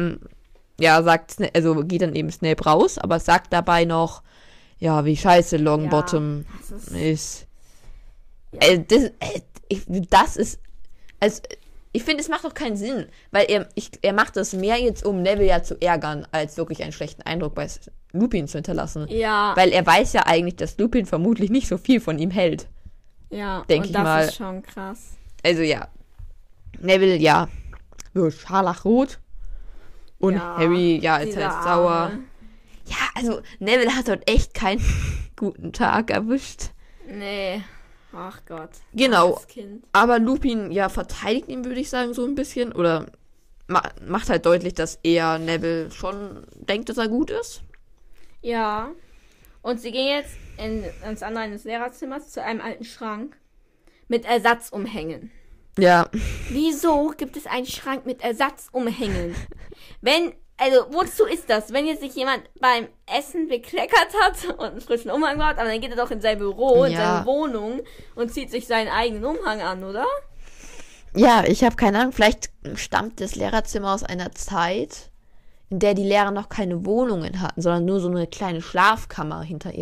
geht dann eben Snape raus, aber sagt dabei noch, ja, wie scheiße Longbottom ist. Ja. Ich finde, es macht doch keinen Sinn, weil er macht das mehr jetzt, um Neville ja zu ärgern, als wirklich einen schlechten Eindruck bei Lupin zu hinterlassen. Ja. Weil er weiß ja eigentlich, dass Lupin vermutlich nicht so viel von ihm hält. Ja, Denk ich mal. das ist schon krass. Also ja, Neville, ja, wird scharlachrot. Und Harry, ist halt sauer. Arme. Ja, also Neville hat dort echt keinen guten Tag erwischt. Nee. Ach Gott. Genau. Das Kind. Aber Lupin, verteidigt ihn, würde ich sagen, so ein bisschen. Oder macht halt deutlich, dass er Neville schon denkt, dass er gut ist. Ja. Und sie gehen jetzt ins andere Ende des Lehrerzimmers zu einem alten Schrank mit Ersatzumhängen. Ja. Wieso gibt es einen Schrank mit Ersatzumhängen? Wozu ist das? Wenn jetzt sich jemand beim Essen bekleckert hat und einen frischen Umhang braucht, aber dann geht er doch in sein Büro, in seine Wohnung und zieht sich seinen eigenen Umhang an, oder? Ja, ich habe keine Ahnung. Vielleicht stammt das Lehrerzimmer aus einer Zeit, in der die Lehrer noch keine Wohnungen hatten, sondern nur so eine kleine Schlafkammer hinter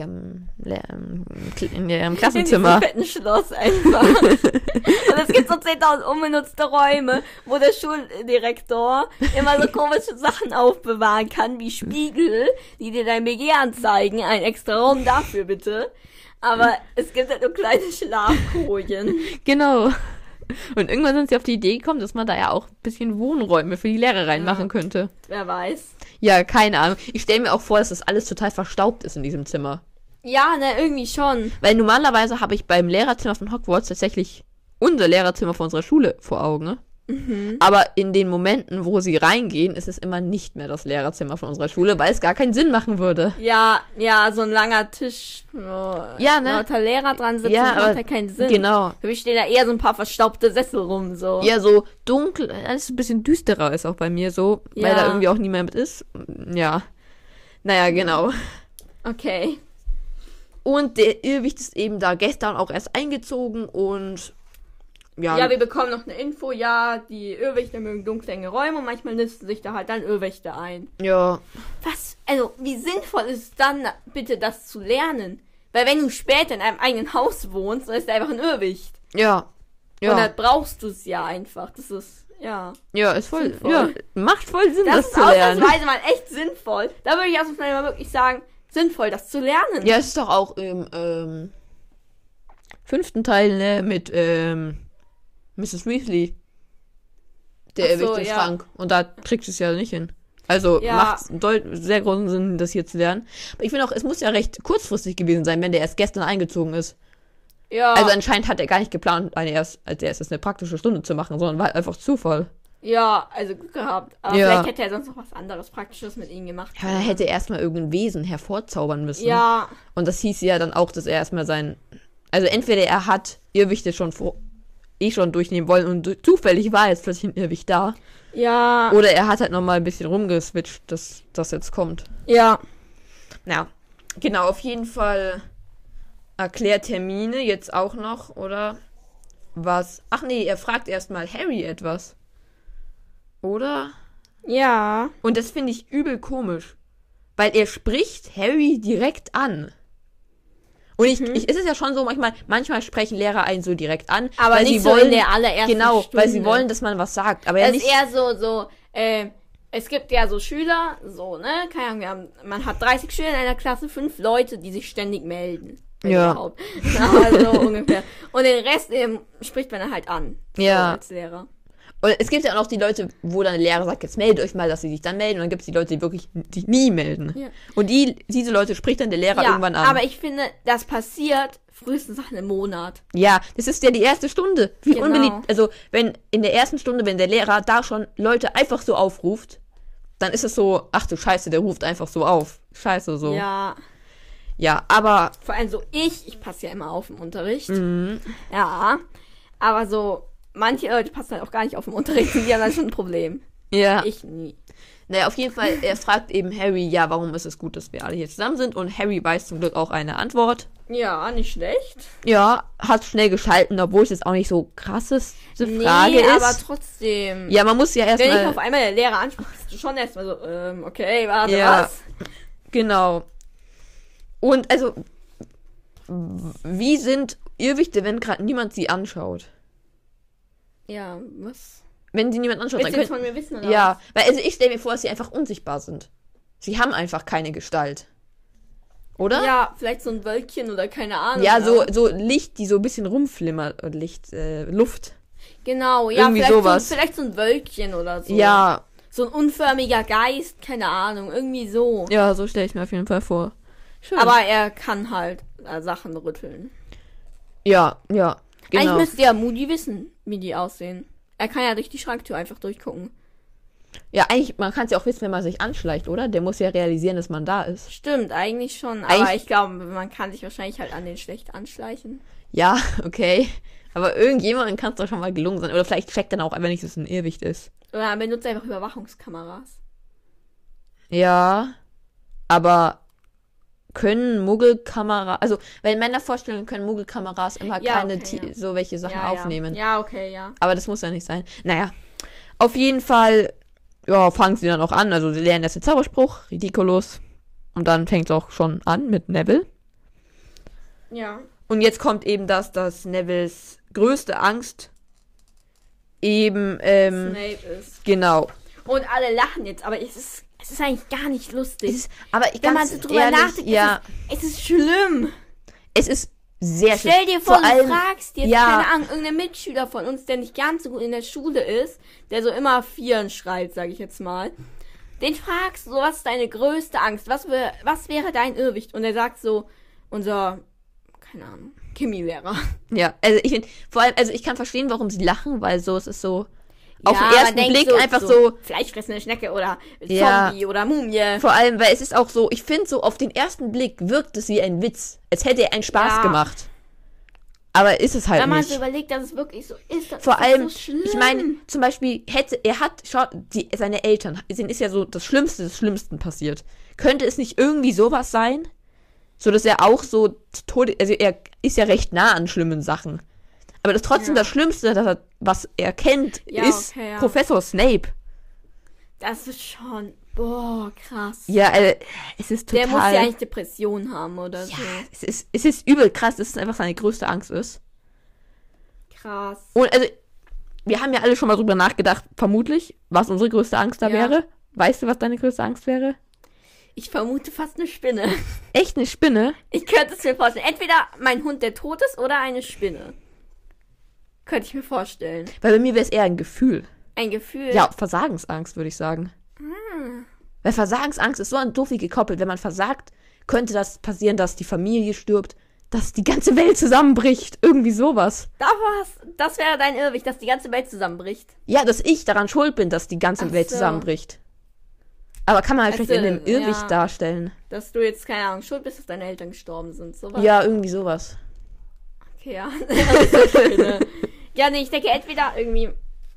in ihrem Klassenzimmer. In diesem fetten Schloss einfach. Und es gibt so 10.000 unbenutzte Räume, wo der Schuldirektor immer so komische Sachen aufbewahren kann, wie Spiegel, die dir dein BG anzeigen. Ein extra Raum dafür, bitte. Aber es gibt halt nur kleine Schlafkojen. Genau. Und irgendwann sind sie auf die Idee gekommen, dass man da ja auch ein bisschen Wohnräume für die Lehrer reinmachen könnte. Wer weiß. Ja, keine Ahnung. Ich stelle mir auch vor, dass das alles total verstaubt ist in diesem Zimmer. Ja, ne, irgendwie schon. Weil normalerweise habe ich beim Lehrerzimmer von Hogwarts tatsächlich unser Lehrerzimmer von unserer Schule vor Augen, ne? Mhm. Aber in den Momenten, wo sie reingehen, ist es immer nicht mehr das Lehrerzimmer von unserer Schule, weil es gar keinen Sinn machen würde. Ja, so ein langer Tisch, wo lauter Lehrer dran sitzen, ja, macht ja keinen Sinn. Genau. Für mich stehen da eher so ein paar verstaubte Sessel rum, so. Ja, so dunkel, alles ein bisschen düsterer ist auch bei mir so, weil da irgendwie auch niemand mit ist. Ja. Naja, genau. Okay. Und der Irrwicht ist eben da gestern auch erst eingezogen und ja, wir bekommen noch eine Info, die Irrwichte mögen dunkle enge Räume und manchmal nisten sich da halt dann Irrwichte ein. Ja. Wie sinnvoll ist es dann, bitte, das zu lernen? Weil wenn du später in einem eigenen Haus wohnst, dann ist da einfach ein Irrwicht. Ja. Und dann brauchst du es ja einfach. Das ist, Ja, ist voll, sinnvoll. Ja, macht voll Sinn, das zu Das lernen. ist ausnahmsweise mal echt sinnvoll. Da würde ich ausnahmsweise mal wirklich sagen, sinnvoll, das zu lernen. Ja, es ist doch auch im 5. Teil, ne, mit Mrs. Weasley. Der Irrwichte Schrank. Und da kriegt es ja nicht hin. Also macht sehr großen Sinn, das hier zu lernen. Aber ich finde auch, es muss ja recht kurzfristig gewesen sein, wenn der erst gestern eingezogen ist. Ja. Also anscheinend hat er gar nicht geplant, als erstes eine praktische Stunde zu machen, sondern war halt einfach Zufall. Ja, also Glück gehabt. Aber vielleicht hätte er sonst noch was anderes Praktisches mit ihm gemacht. Ja, er hätte erstmal irgendein Wesen hervorzaubern müssen. Ja. Und das hieß ja dann auch, dass er erstmal also entweder er hat Irrwichte schon durchnehmen wollen und zufällig war jetzt plötzlich ein Irrwicht da. Ja. Oder er hat halt nochmal ein bisschen rumgeswitcht, dass das jetzt kommt. Ja. Ja, genau, auf jeden Fall erklärt Hermine jetzt auch noch, oder? Was? Ach nee, er fragt erstmal Harry etwas. Oder? Ja. Und das finde ich übel komisch. Weil er spricht Harry direkt an. Und es ist ja schon so, manchmal sprechen Lehrer einen so direkt an. Aber weil nicht sie so wollen, in der allerersten Genau, Stunde. weil sie wollen, dass man was sagt. Aber das nicht. ist eher es gibt ja so Schüler, so, ne? Keine Ahnung, man hat 30 Schüler in einer Klasse, 5 Leute, die sich ständig melden. Ja. Überhaupt. Also ungefähr. Und den Rest spricht man dann halt an. Ja. So, als Lehrer. Und es gibt ja auch noch die Leute, wo dann der Lehrer sagt, jetzt meldet euch mal, dass sie sich dann melden. Und dann gibt es die Leute, die wirklich sich nie melden. Ja. Und diese Leute spricht dann der Lehrer irgendwann an. Aber ich finde, das passiert frühestens nach einem Monat. Ja, das ist ja die erste Stunde. Wie unbeliebt. Also, wenn in der ersten Stunde, wenn der Lehrer da schon Leute einfach so aufruft, dann ist es so, ach du Scheiße, der ruft einfach so auf. Scheiße, so. Ja. Ja, aber. Vor allem so ich passe ja immer auf im Unterricht. Mhm. Ja. Aber so, manche Leute passen halt auch gar nicht auf im Unterricht, die haben dann schon ein Problem. Ja. Ich nie. Naja, auf jeden Fall, er fragt eben Harry, ja, warum ist es gut, dass wir alle hier zusammen sind? Und Harry weiß zum Glück auch eine Antwort. Ja, nicht schlecht. Ja, hat schnell geschalten, obwohl es jetzt auch nicht so krasseste Frage ist. aber trotzdem. Ja, man muss ja erstmal. Wenn ich auf einmal der Lehrer anspricht, bist du schon erstmal so, okay, warte, ja, was? Genau. Und also, wie sind Irrwichte, wenn gerade niemand sie anschaut? Ja, was? Wenn sie niemand anschaut, willst dann du von mir wissen, oder ja, weil also ich stelle mir vor, dass sie einfach unsichtbar sind. Sie haben einfach keine Gestalt. Oder? Ja, vielleicht so ein Wölkchen oder keine Ahnung. Ja, so Licht, die so ein bisschen rumflimmert. Luft. Genau, ja, irgendwie sowas. Vielleicht so ein Wölkchen oder so. Ja. So ein unförmiger Geist, keine Ahnung, irgendwie so. Ja, so stelle ich mir auf jeden Fall vor. Schön. Aber er kann halt Sachen rütteln. Ja, genau. Eigentlich müsste ja Moody wissen, wie die aussehen. Er kann ja durch die Schranktür einfach durchgucken. Ja, eigentlich, man kann es ja auch wissen, wenn man sich anschleicht, oder? Der muss ja realisieren, dass man da ist. Stimmt, eigentlich schon. Aber ich glaube, man kann sich wahrscheinlich halt an den schlecht anschleichen. Ja, okay. Aber irgendjemandem kann es doch schon mal gelungen sein. Oder vielleicht checkt dann auch einfach nicht, dass es ein Irrwicht ist. Oder man benutzt einfach Überwachungskameras. Ja, aber können Muggelkameras, also, weil in meiner Vorstellung können Muggelkameras immer Ja, keine okay, so welche Sachen aufnehmen. Ja, okay, ja. Aber das muss ja nicht sein. Naja, auf jeden Fall, ja, fangen sie dann auch an. Also, sie lernen jetzt den Zauberspruch, Ridiculous. Und dann fängt es auch schon an mit Neville. Ja. Und jetzt kommt eben das, dass Nevilles größte Angst eben, Snape ist. genau. Und alle lachen jetzt, aber es ist eigentlich gar nicht lustig. Aber ich Wenn man ganz so drüber ehrlich, nachdenkt, ja, es ist schlimm. es ist sehr schlimm. Stell dir vor, Vor allem, du fragst jetzt, ja, keine Ahnung, irgendein Mitschüler von uns, der nicht ganz so gut in der Schule ist, der so immer Vieren schreibt, sage ich jetzt mal. Den fragst du, so, was ist deine größte Angst? Was wäre dein Irrwicht? Und er sagt so, unser, keine Ahnung, Chemielehrer. ja, also ich finde, vor allem, also ich kann verstehen, warum sie lachen, weil so, es ist so, auf den man ersten denkt Blick einfach so, fleischfressende Schnecke oder Ja. Zombie oder Mumie. vor allem, weil es ist auch so, ich finde so, auf den ersten Blick wirkt es wie ein Witz, als hätte er einen Spaß Ja. gemacht. Aber ist es halt Wenn man nicht. so überlegt, dass es wirklich so ist, das Vor ist allem, so schlimm. ich meine, zum Beispiel seine Eltern, denen ist ja so das Schlimmste des Schlimmsten passiert. Könnte es nicht irgendwie sowas sein? So, dass er auch so also er ist ja recht nah an schlimmen Sachen. Aber das trotzdem Ja. das Schlimmste, was er kennt, Ja, ist okay, ja. Professor Snape. Das ist schon, boah, krass. Ja, es ist total. Der muss ja eigentlich Depressionen haben oder ja, so. es ist übel krass, dass es einfach seine größte Angst ist. Krass. Und also, wir haben ja alle schon mal drüber nachgedacht, vermutlich, was unsere größte Angst da Ja. wäre. Weißt du, was deine größte Angst wäre? Ich vermute fast eine Spinne. Echt eine Spinne? Ich könnte es mir vorstellen. Entweder mein Hund, der tot ist, oder eine Spinne. Könnte ich mir vorstellen. Weil bei mir wäre es eher ein Gefühl. Ein Gefühl. Ja, Versagensangst, würde ich sagen. Weil Versagensangst ist so an doof wie gekoppelt. Wenn man versagt, könnte das passieren, dass die Familie stirbt, dass die ganze Welt zusammenbricht. Irgendwie sowas. Das wäre dein Irrwicht, dass die ganze Welt zusammenbricht. Ja, dass ich daran schuld bin, dass die ganze Ach Welt so. zusammenbricht. Aber kann man halt Also, vielleicht in dem Irrwicht ja. darstellen. Dass du jetzt, keine Ahnung, schuld bist, dass deine Eltern gestorben sind. Sowas. Ja, irgendwie sowas. Okay, ja. Das ist so schön, ne? Ja, nee, ich denke entweder irgendwie...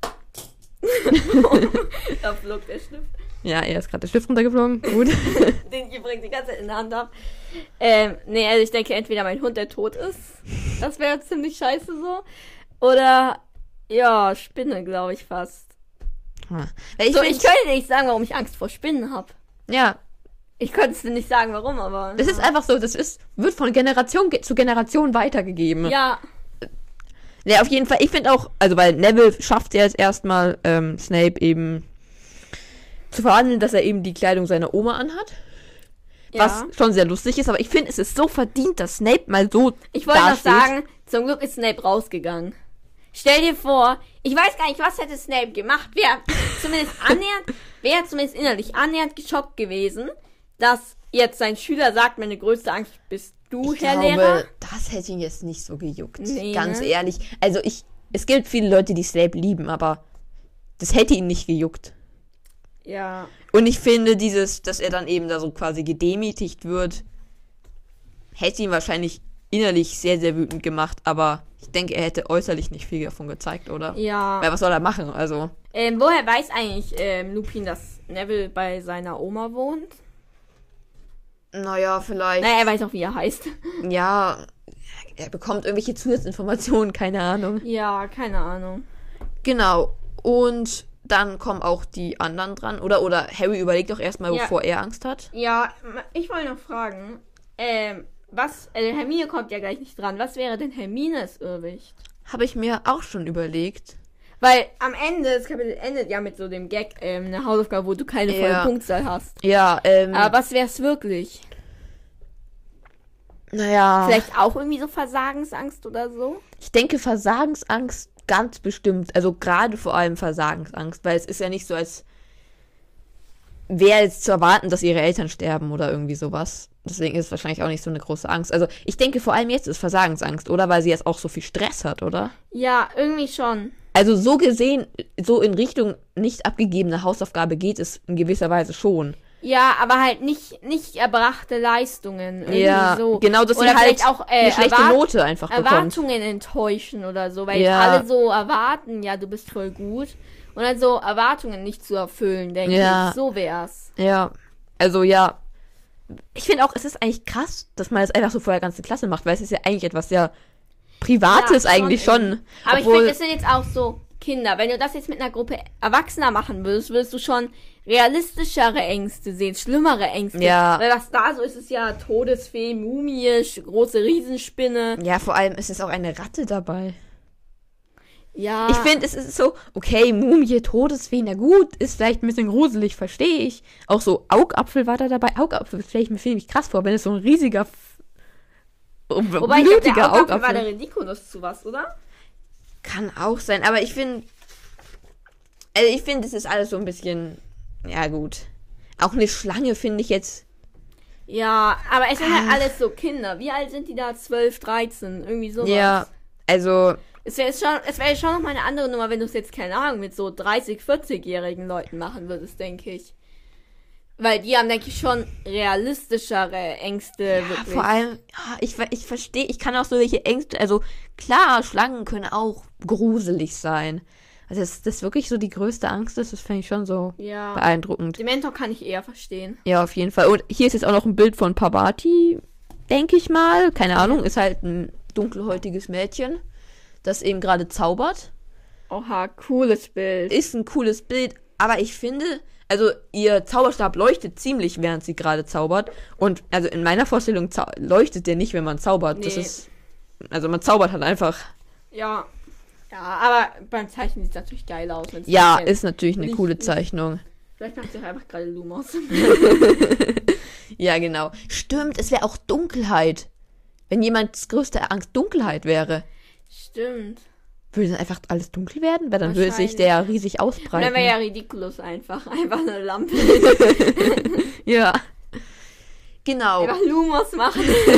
Da flog der Stift. Ja, er ist gerade der Stift runtergeflogen. Gut. Den ich übrigens die ganze Zeit in der Hand habe. Nee, also ich denke entweder mein Hund, der tot ist. Das wäre ziemlich scheiße so. Oder, ja, Spinne, glaube ich fast. Weil Ich könnte nicht sagen, warum ich Angst vor Spinnen habe. ja, Ich könnte es dir nicht sagen, warum, aber... das ist einfach so, wird von Generation zu Generation weitergegeben. Ja, Ja, auf jeden Fall, ich finde auch, also weil Neville schafft ja jetzt erstmal, Snape eben zu verwandeln, dass er eben die Kleidung seiner Oma anhat. Was ja. schon sehr lustig ist, aber ich finde, es ist so verdient, dass Snape mal so Ich wollte noch dasteht. sagen, zum Glück ist Snape rausgegangen. Stell dir vor, ich weiß gar nicht, was hätte Snape gemacht. Wäre zumindest innerlich annähernd geschockt gewesen, dass jetzt sein Schüler sagt, meine größte Angst bist du, Ich Herr glaube, Lehrer. das hätte ihn jetzt nicht so gejuckt. Nee, Ganz ne? ehrlich. Also es gibt viele Leute, die Snape lieben, aber das hätte ihn nicht gejuckt. Ja. Und ich finde dass er dann eben da so quasi gedemütigt wird, hätte ihn wahrscheinlich innerlich sehr, sehr wütend gemacht, aber ich denke, er hätte äußerlich nicht viel davon gezeigt, oder? Ja. Weil was soll er machen? Also, Woher weiß eigentlich Lupin, dass Neville bei seiner Oma wohnt? naja, vielleicht. Naja, er weiß auch, wie er heißt. Ja, er bekommt irgendwelche Zusatzinformationen, keine Ahnung. Ja, keine Ahnung. Genau. Und dann kommen auch die anderen dran. Oder Harry überlegt doch erstmal, Ja. wovor er Angst hat. Ja, ich wollte noch fragen, Hermine kommt ja gleich nicht dran. Was wäre denn Hermines Irrwicht? Habe ich mir auch schon überlegt. Weil am Ende, das Kapitel endet ja mit so dem Gag, eine Hausaufgabe, wo du keine volle Ja. Punktzahl hast. Ja, Aber was wär's wirklich? naja. Vielleicht auch irgendwie so Versagensangst oder so? Ich denke, Versagensangst ganz bestimmt. Also gerade vor allem Versagensangst. Weil es ist ja nicht so, als wäre jetzt zu erwarten, dass ihre Eltern sterben oder irgendwie sowas. Deswegen ist es wahrscheinlich auch nicht so eine große Angst. Also ich denke, vor allem jetzt ist Versagensangst, oder? Weil sie jetzt auch so viel Stress hat, oder? Ja, irgendwie schon. Also so gesehen, so in Richtung nicht abgegebene Hausaufgabe geht es in gewisser Weise schon. Ja, aber halt nicht erbrachte Leistungen. Irgendwie Ja, so. genau, dass sie Oder halt vielleicht auch eine schlechte Note einfach bekommt. Erwartungen enttäuschen oder so, weil Ja. alle so erwarten, ja, du bist voll gut. Und dann so Erwartungen nicht zu erfüllen, denke Ja. ich. So wär's. Ja, also ja, ich finde auch, es ist eigentlich krass, dass man das einfach so vor der ganzen Klasse macht, weil es ist ja eigentlich etwas sehr Privates eigentlich schon. Aber ich finde, das sind jetzt auch so Kinder. Wenn du das jetzt mit einer Gruppe Erwachsener machen würdest, würdest du schon realistischere Ängste sehen, schlimmere Ängste. Ja. Weil was da so ist ja Todesfee, Mumie, große Riesenspinne. Ja, vor allem ist es auch eine Ratte dabei. Ja. Ich finde, es ist so, okay, Mumie, Todesfee, na gut, ist vielleicht ein bisschen gruselig, verstehe ich. Auch so Augapfel war da dabei. Augapfel stelle ich mir ziemlich krass vor, wenn es so ein riesiger, wobei ich glaube, der Augapfel war der Ridiculous zu was, oder? Kann auch sein, aber ich finde, es ist alles so ein bisschen, ja gut. Auch eine Schlange finde ich jetzt. Ja, aber es sind halt alles so Kinder. Wie alt sind die da? 12, 13, irgendwie sowas. Ja, also. Es wäre schon noch mal eine andere Nummer, wenn du es jetzt, keine Ahnung, mit so 30, 40-jährigen Leuten machen würdest, denke ich. Weil die haben, denke ich, schon realistischere Ängste. Ja, wirklich. Vor allem, ich verstehe, ich kann auch so welche Ängste, also klar, Schlangen können auch gruselig sein. Also das wirklich so die größte Angst ist, das finde ich schon so beeindruckend. Dementor kann ich eher verstehen. Ja, auf jeden Fall. Und hier ist jetzt auch noch ein Bild von Parvati, denke ich mal. Keine Ahnung, ist halt ein dunkelhäutiges Mädchen, das eben gerade zaubert. Oha, cooles Bild. Ist ein cooles Bild, aber ich finde, also ihr Zauberstab leuchtet ziemlich, während sie gerade zaubert. Und also in meiner Vorstellung leuchtet der nicht, wenn man zaubert. Nee. Das ist, also man zaubert halt einfach. Ja. Ja, aber beim Zeichnen sieht es natürlich geil aus. Ja, ist natürlich eine coole Zeichnung. Vielleicht macht sie auch einfach gerade Lumos. Ja, genau. Stimmt, es wäre auch Dunkelheit. Wenn jemands größte Angst Dunkelheit wäre. Stimmt. Würde dann einfach alles dunkel werden? Weil dann würde sich der riesig ausbreiten. Dann wäre ja Ridiculous einfach. Einfach eine Lampe. Ja. Genau. Einfach Lumos machen.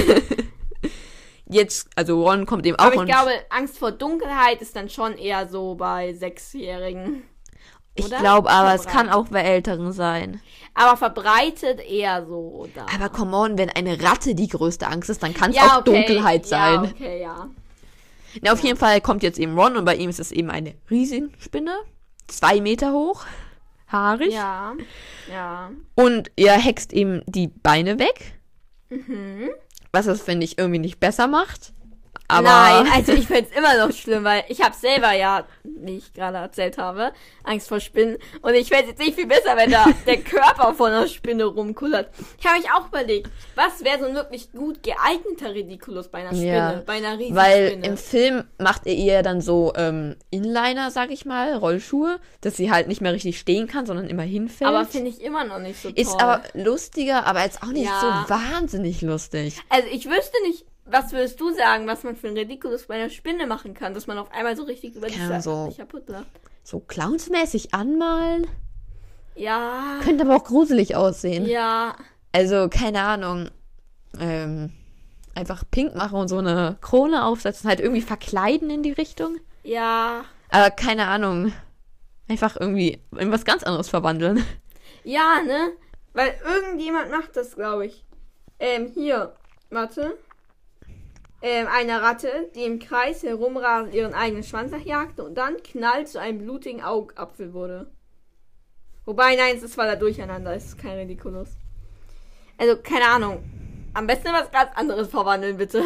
Jetzt, also Ron kommt eben auch. Aber ich glaube, Angst vor Dunkelheit ist dann schon eher so bei 6-Jährigen. Ich glaube aber, es kann auch bei Älteren sein. Aber verbreitet eher so, oder? Aber come on, wenn eine Ratte die größte Angst ist, dann kann es auch Dunkelheit sein. Ja, okay, ja. Na, auf jeden Fall kommt jetzt eben Ron und bei ihm ist es eben eine Riesenspinne. 2 Meter hoch. Haarig. Ja, ja. Und er hext ihm die Beine weg. Mhm. Was das, finde ich, irgendwie nicht besser macht. Aber nein, also ich finde es immer noch schlimm, weil ich habe selber ja, wie ich gerade erzählt habe, Angst vor Spinnen. Und ich fände es jetzt nicht viel besser, wenn da der Körper von einer Spinne rumkullert. Ich habe mich auch überlegt, was wäre so ein wirklich gut geeigneter Ridiculous bei einer Spinne, bei einer Riesenspinne. Weil im Film macht er ihr dann so Inliner, sag ich mal, Rollschuhe, dass sie halt nicht mehr richtig stehen kann, sondern immer hinfällt. Aber finde ich immer noch nicht so toll. Ist aber lustiger, aber jetzt auch nicht so wahnsinnig lustig. Also ich wüsste nicht, was würdest du sagen, was man für ein Ridiculous bei einer Spinne machen kann, dass man auf einmal so richtig über die Sache kaputt lacht? So clownsmäßig anmalen? Ja. Könnte aber auch gruselig aussehen. Ja. Also, keine Ahnung. Einfach pink machen und so eine Krone aufsetzen, halt irgendwie verkleiden in die Richtung. Ja. Aber keine Ahnung. Einfach irgendwie in was ganz anderes verwandeln. Ja, ne? Weil irgendjemand macht das, glaube ich. Hier. Warte. Eine Ratte, die im Kreis herumrasend ihren eigenen Schwanz nachjagte und dann knallt zu einem blutigen Augapfel wurde. Wobei, nein, das war da durcheinander, es ist kein Ridiculous. Also, keine Ahnung. Am besten was ganz anderes verwandeln, bitte.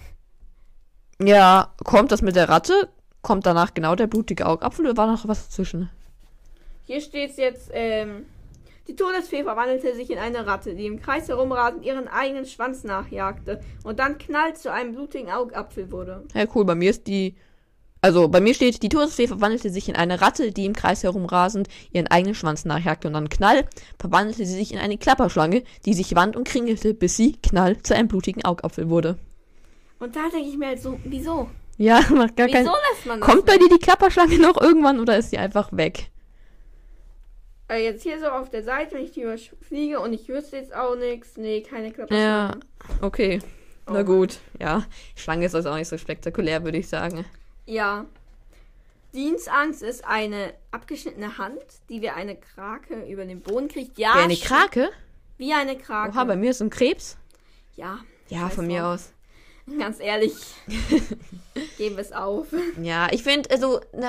Ja, kommt das mit der Ratte? Kommt danach genau der blutige Augapfel oder war noch was dazwischen? Hier steht jetzt, die Todesfee verwandelte sich in eine Ratte, die im Kreis herumrasend ihren eigenen Schwanz nachjagte und dann knallt zu einem blutigen Augapfel wurde. Ja, cool. Bei mir steht, die Todesfee verwandelte sich in eine Ratte, die im Kreis herumrasend ihren eigenen Schwanz nachjagte und dann knall, verwandelte sie sich in eine Klapperschlange, die sich wand und kringelte, bis sie, knall, zu einem blutigen Augapfel wurde. Und da denke ich mir halt so, wieso? Ja, macht gar keinen... Wieso lässt man das? Kommt bei dir die Klapperschlange noch irgendwann oder ist sie einfach weg? Jetzt hier so auf der Seite, wenn ich die überfliege und ich wüsste jetzt auch nichts. Nee, keine Klapperschlange. Ja, okay. Na gut. Ja, Schlange ist also auch nicht so spektakulär, würde ich sagen. Ja. Dienstangst ist eine abgeschnittene Hand, die wie eine Krake über den Boden kriegt. Ja. Wie eine Krake? Wie eine Krake. Oha, bei mir ist ein Krebs. Ja. Ja, von mir aus. Ganz ehrlich. Geben wir es auf. Ja, ich finde,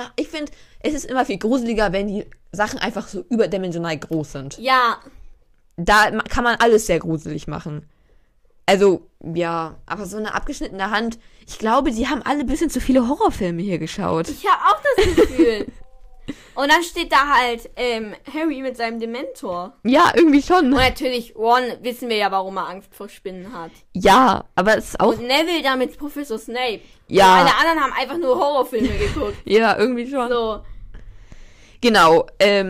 es ist immer viel gruseliger, wenn die Sachen einfach so überdimensional groß sind. Ja. da kann man alles sehr gruselig machen. Also, ja, aber so eine abgeschnittene Hand, ich glaube, die haben alle ein bisschen zu viele Horrorfilme hier geschaut. Ich habe auch das Gefühl. Und dann steht da halt Harry mit seinem Dementor. Ja, irgendwie schon. Und natürlich, Ron, wissen wir ja, warum er Angst vor Spinnen hat. Ja, aber es ist auch... Und Neville da mit Professor Snape. Ja. Und alle anderen haben einfach nur Horrorfilme geguckt. Ja, irgendwie schon. So. Genau,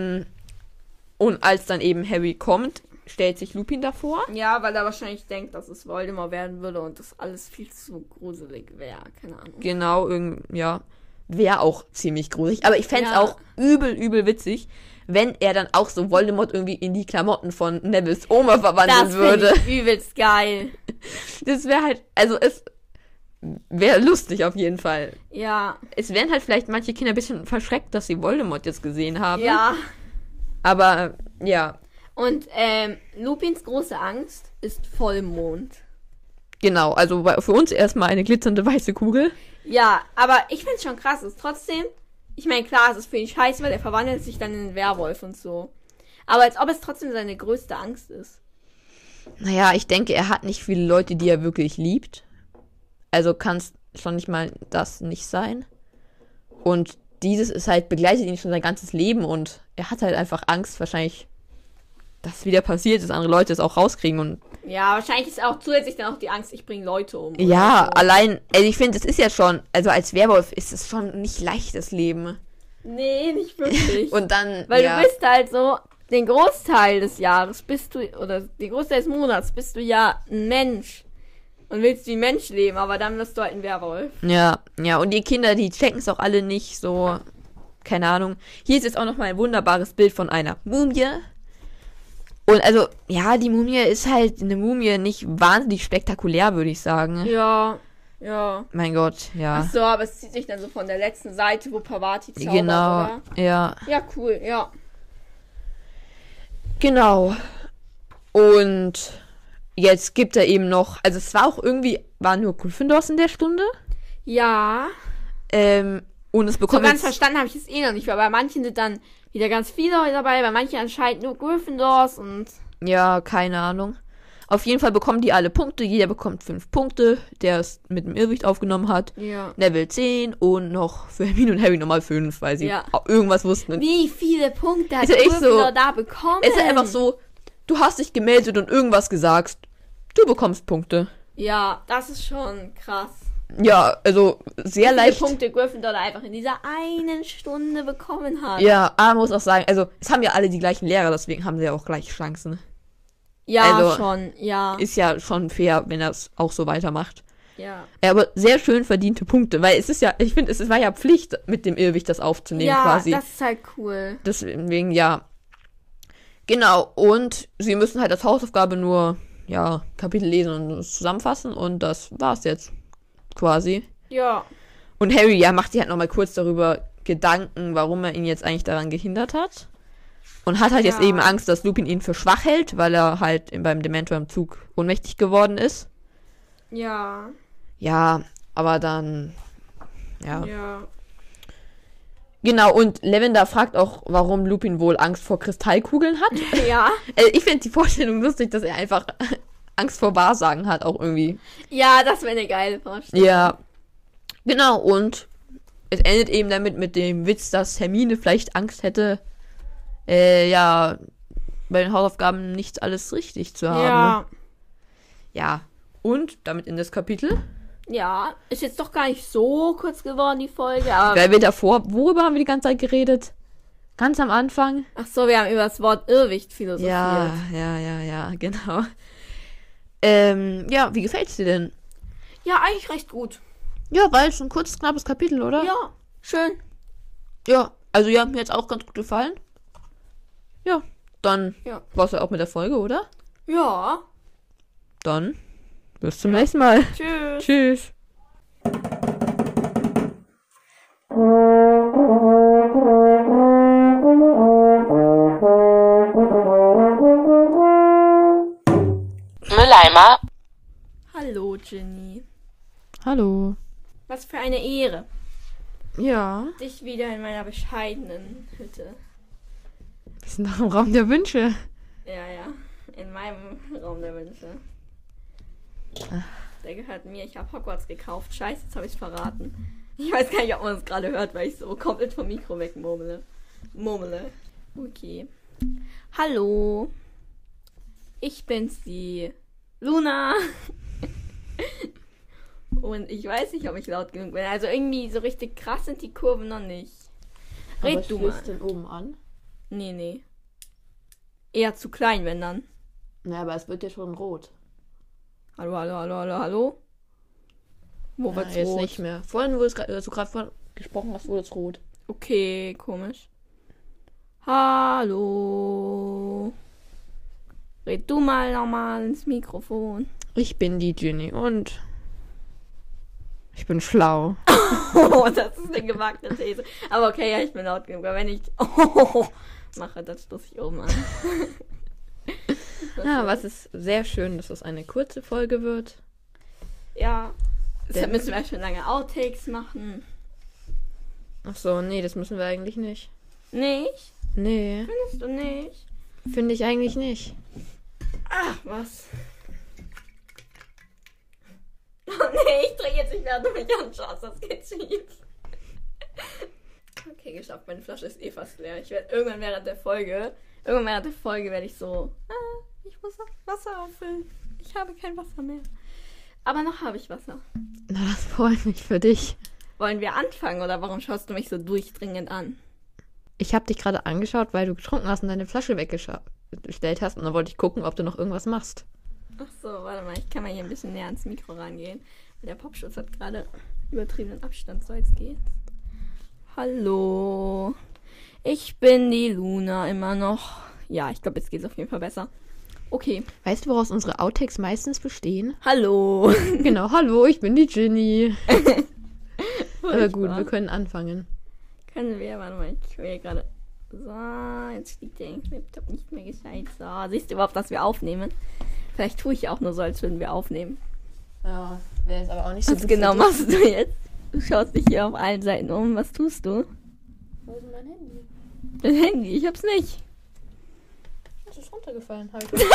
und als dann eben Harry kommt, stellt sich Lupin davor. Ja, weil er wahrscheinlich denkt, dass es Voldemort werden würde und das alles viel zu gruselig wäre. Keine Ahnung. Genau, ja. Wäre auch ziemlich gruselig. Aber ich fände es auch übel witzig, wenn er dann auch so Voldemort irgendwie in die Klamotten von Nevilles Oma verwandeln würde. Das wäre übelst geil. Das wäre halt, also es wäre lustig auf jeden Fall. Ja. Es wären halt vielleicht manche Kinder ein bisschen verschreckt, dass sie Voldemort jetzt gesehen haben. Ja. Aber, ja. Und Lupins große Angst ist Vollmond. Genau, also für uns erstmal eine glitzernde weiße Kugel. Ja, aber ich find's schon krass. Es ist trotzdem, ich meine, klar, es ist für ihn scheiße, weil er verwandelt sich dann in einen Werwolf und so. Aber als ob es trotzdem seine größte Angst ist. Naja, ich denke, er hat nicht viele Leute, die er wirklich liebt. Also kann es schon nicht mal das nicht sein. Und dieses ist halt, begleitet ihn schon sein ganzes Leben und er hat halt einfach Angst, wahrscheinlich, dass wieder passiert, dass andere Leute es auch rauskriegen und ja, wahrscheinlich ist auch zusätzlich dann auch die Angst, ich bringe Leute um. ja, so. allein, also ich finde, es ist ja schon, also als Werwolf ist es schon nicht leichtes Leben. Nee, nicht wirklich. Und dann, weil ja, du bist halt so, den Großteil des Jahres bist du, oder den Großteil des Monats bist du ja ein Mensch. Und willst wie ein Mensch leben, aber dann wirst du halt ein Werwolf. Ja, und die Kinder, die checken es auch alle nicht so, keine Ahnung. Hier ist jetzt auch nochmal ein wunderbares Bild von einer Mumie. Und also, ja, die Mumie ist halt eine Mumie nicht wahnsinnig spektakulär, würde ich sagen. Ja. Mein Gott, ja. Ach so, aber es zieht sich dann so von der letzten Seite, wo Pavati zaubert, Genau, oder? ja. Ja, cool, ja. Genau. Und jetzt gibt er eben noch, also es war auch irgendwie, waren nur Gryffindors in der Stunde. Ja. Und es So bekommt ganz jetzt, verstanden habe ich es noch nicht, weil bei manchen sind dann wieder ganz viele Leute dabei, bei manchen anscheinend nur Gryffindors und ja, keine Ahnung. Auf jeden Fall bekommen die alle Punkte. Jeder bekommt 5 Punkte, der es mit dem Irrwicht aufgenommen hat. ja. Neville 10 und noch für Hermine und Harry nochmal 5, weil sie Ja. irgendwas wussten. Wie viele Punkte hat Ist ja echt Gryffindor so. da bekommen? Es ist einfach so, du hast dich gemeldet und irgendwas gesagt. Du bekommst Punkte. Ja, das ist schon krass. Ja, also sehr Wie viele leicht. Punkte Gryffindor da einfach in dieser einen Stunde bekommen hat. Ja, aber man muss auch sagen, also es haben ja alle die gleichen Lehrer, deswegen haben sie ja auch gleich Chancen. Ja, also, schon, ja. Ist ja schon fair, wenn er es auch so weitermacht. Ja. Ja, aber sehr schön verdiente Punkte, weil es ist ja, ich finde, es war ja Pflicht, mit dem Irrwicht das aufzunehmen Ja, quasi. das ist halt cool. Deswegen, ja. Genau, und sie müssen halt als Hausaufgabe nur, ja, Kapitel lesen und es zusammenfassen und das war's jetzt quasi. Ja. Und Harry, ja, macht sich halt nochmal kurz darüber Gedanken, warum er ihn jetzt eigentlich daran gehindert hat. Und hat halt jetzt eben Angst, dass Lupin ihn für schwach hält, weil er halt beim Dementor im Zug ohnmächtig geworden ist. Ja. Ja, aber dann, ja. Ja. Genau, und Lavender fragt auch, warum Lupin wohl Angst vor Kristallkugeln hat. Ja. Ich finde die Vorstellung lustig, dass er einfach Angst vor Wahrsagen hat, auch irgendwie. Ja, das wäre eine geile Vorstellung. Ja. Genau, und es endet eben damit mit dem Witz, dass Hermine vielleicht Angst hätte, ja, bei den Hausaufgaben nicht alles richtig zu haben. Ja. Ja. Und damit in das Kapitel. Ja, ist jetzt doch gar nicht so kurz geworden, die Folge, aber... Weil wir davor, worüber haben wir die ganze Zeit geredet? Ganz am Anfang? Ach so, wir haben über das Wort Irrwicht philosophiert. Ja, genau. Ja, wie gefällt's dir denn? Ja, eigentlich recht gut. Ja, war jetzt ein kurzes, knappes Kapitel, oder? Ja, schön. Ja, also ja, mir jetzt auch ganz gut gefallen. Ja, dann Ja. war's ja auch mit der Folge, oder? Ja. Dann bis zum nächsten Mal. Tschüss. Tschüss. Mülleimer. Hallo, Ginny. Hallo. Was für eine Ehre. Ja, Dich wieder in meiner bescheidenen Hütte. wir sind noch im Raum der Wünsche. Ja, Raum der Wünsche. Der gehört mir. Ich habe Hogwarts gekauft. Scheiße, jetzt habe ich es verraten. Ich weiß gar nicht, ob man es gerade hört, weil ich so komplett vom Mikro weg murmele. Okay. Hallo. Ich bin's, die Luna. Und ich weiß nicht, ob ich laut genug bin. Also irgendwie so richtig krass sind die Kurven noch nicht. Red aber du mal. denn oben an? Nee. Eher zu klein, wenn dann. Ja, aber es wird ja schon rot. Hallo? Wo wird's jetzt rot? nicht mehr. Vorhin, als du gerade gesprochen hast, wurde es rot. Okay, komisch. Hallo. Red du mal normal ins Mikrofon. Ich bin die Ginny und ich bin schlau. Oh, das ist eine gewagte These. Aber okay, ja, ich bin laut genug. Aber wenn ich mache, dann stoße ich oben an. Ja, aber es ist sehr schön, dass es eine kurze Folge wird. Ja, deshalb müssen wir schon lange Outtakes machen. Ach so, nee, das müssen wir eigentlich nicht. Nicht? Nee, Findest du nicht? finde ich eigentlich nicht. Ach, was? Oh nee, ich drehe jetzt nicht, während du mich anschaust. Das geht schief. Okay, geschafft. Meine Flasche ist eh fast leer. Ich werde irgendwann während der Folge werde ich so, ich muss noch Wasser auffüllen. Ich habe kein Wasser mehr. Aber noch habe ich Wasser. Na, das freut mich für dich. Wollen wir anfangen oder warum schaust du mich so durchdringend an? Ich habe dich gerade angeschaut, weil du getrunken hast und deine Flasche weggestellt hast. Und dann wollte ich gucken, ob du noch irgendwas machst. Ach so, warte mal. Ich kann mal hier ein bisschen näher ans Mikro rangehen. Der Popschutz hat gerade übertriebenen Abstand. So, jetzt geht's. Hallo. Ich bin die Luna immer noch. Ja, ich glaube, jetzt geht's auf jeden Fall besser. Okay. Weißt du, woraus unsere Outtakes meistens bestehen? Hallo. Genau, hallo, ich bin die Ginny. Aber gut, wir können anfangen. Können wir, warte mal, ich will hier gerade. So, jetzt liegt der Laptop nicht mehr gescheit. So, siehst du überhaupt, dass wir aufnehmen? Vielleicht tue ich auch nur so, als würden wir aufnehmen. Ja, wäre jetzt aber auch nicht so. Was genau machst du jetzt? Du schaust dich hier auf allen Seiten um. Was tust du? Wo ist mein Handy? Dein Handy? Ich hab's nicht. Das ist runtergefallen. Hab ich Und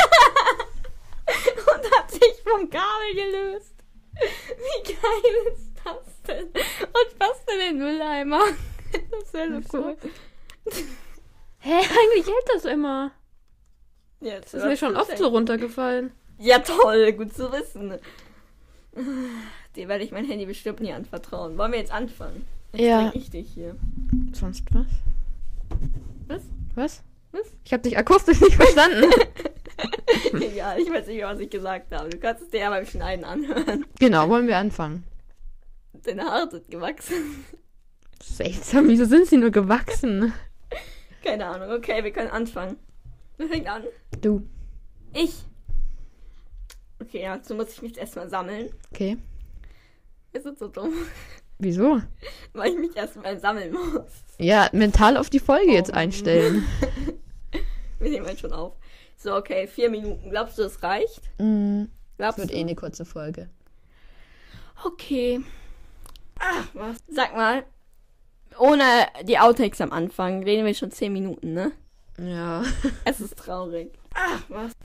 hat sich vom Kabel gelöst. Wie geil ist das denn? Und passt in den Mülleimer. Das wäre so cool. Hä, eigentlich hält das immer. Jetzt Das ist mir schon oft so runtergefallen. Ja, toll, gut zu wissen. Dir werde ich mein Handy bestimmt nie anvertrauen. Wollen wir jetzt anfangen? Jetzt Ja. bring ich dich hier. Sonst was? Was? Was? Was? Ich habe dich akustisch nicht verstanden. Egal, ich weiß nicht mehr, was ich gesagt habe. Du kannst es dir ja beim Schneiden anhören. Genau, wollen wir anfangen? Deine Haare sind gewachsen. Seltsam, wieso sind sie nur gewachsen? Keine Ahnung. Okay, wir können anfangen. Wer fängt an? Du. Ich. Okay, ja, dazu muss ich mich erstmal sammeln. Okay. Es ist so dumm, Wieso? weil ich mich erstmal sammeln muss. Ja, mental auf die Folge jetzt einstellen. Wir nehmen halt schon auf. So, okay, 4 Minuten. Glaubst du, es reicht? Das Glaubst wird du? eh eine kurze Folge. Okay. Was? Sag mal, ohne die Outtakes am Anfang reden wir schon 10 Minuten, ne? Ja. Es ist traurig. Was?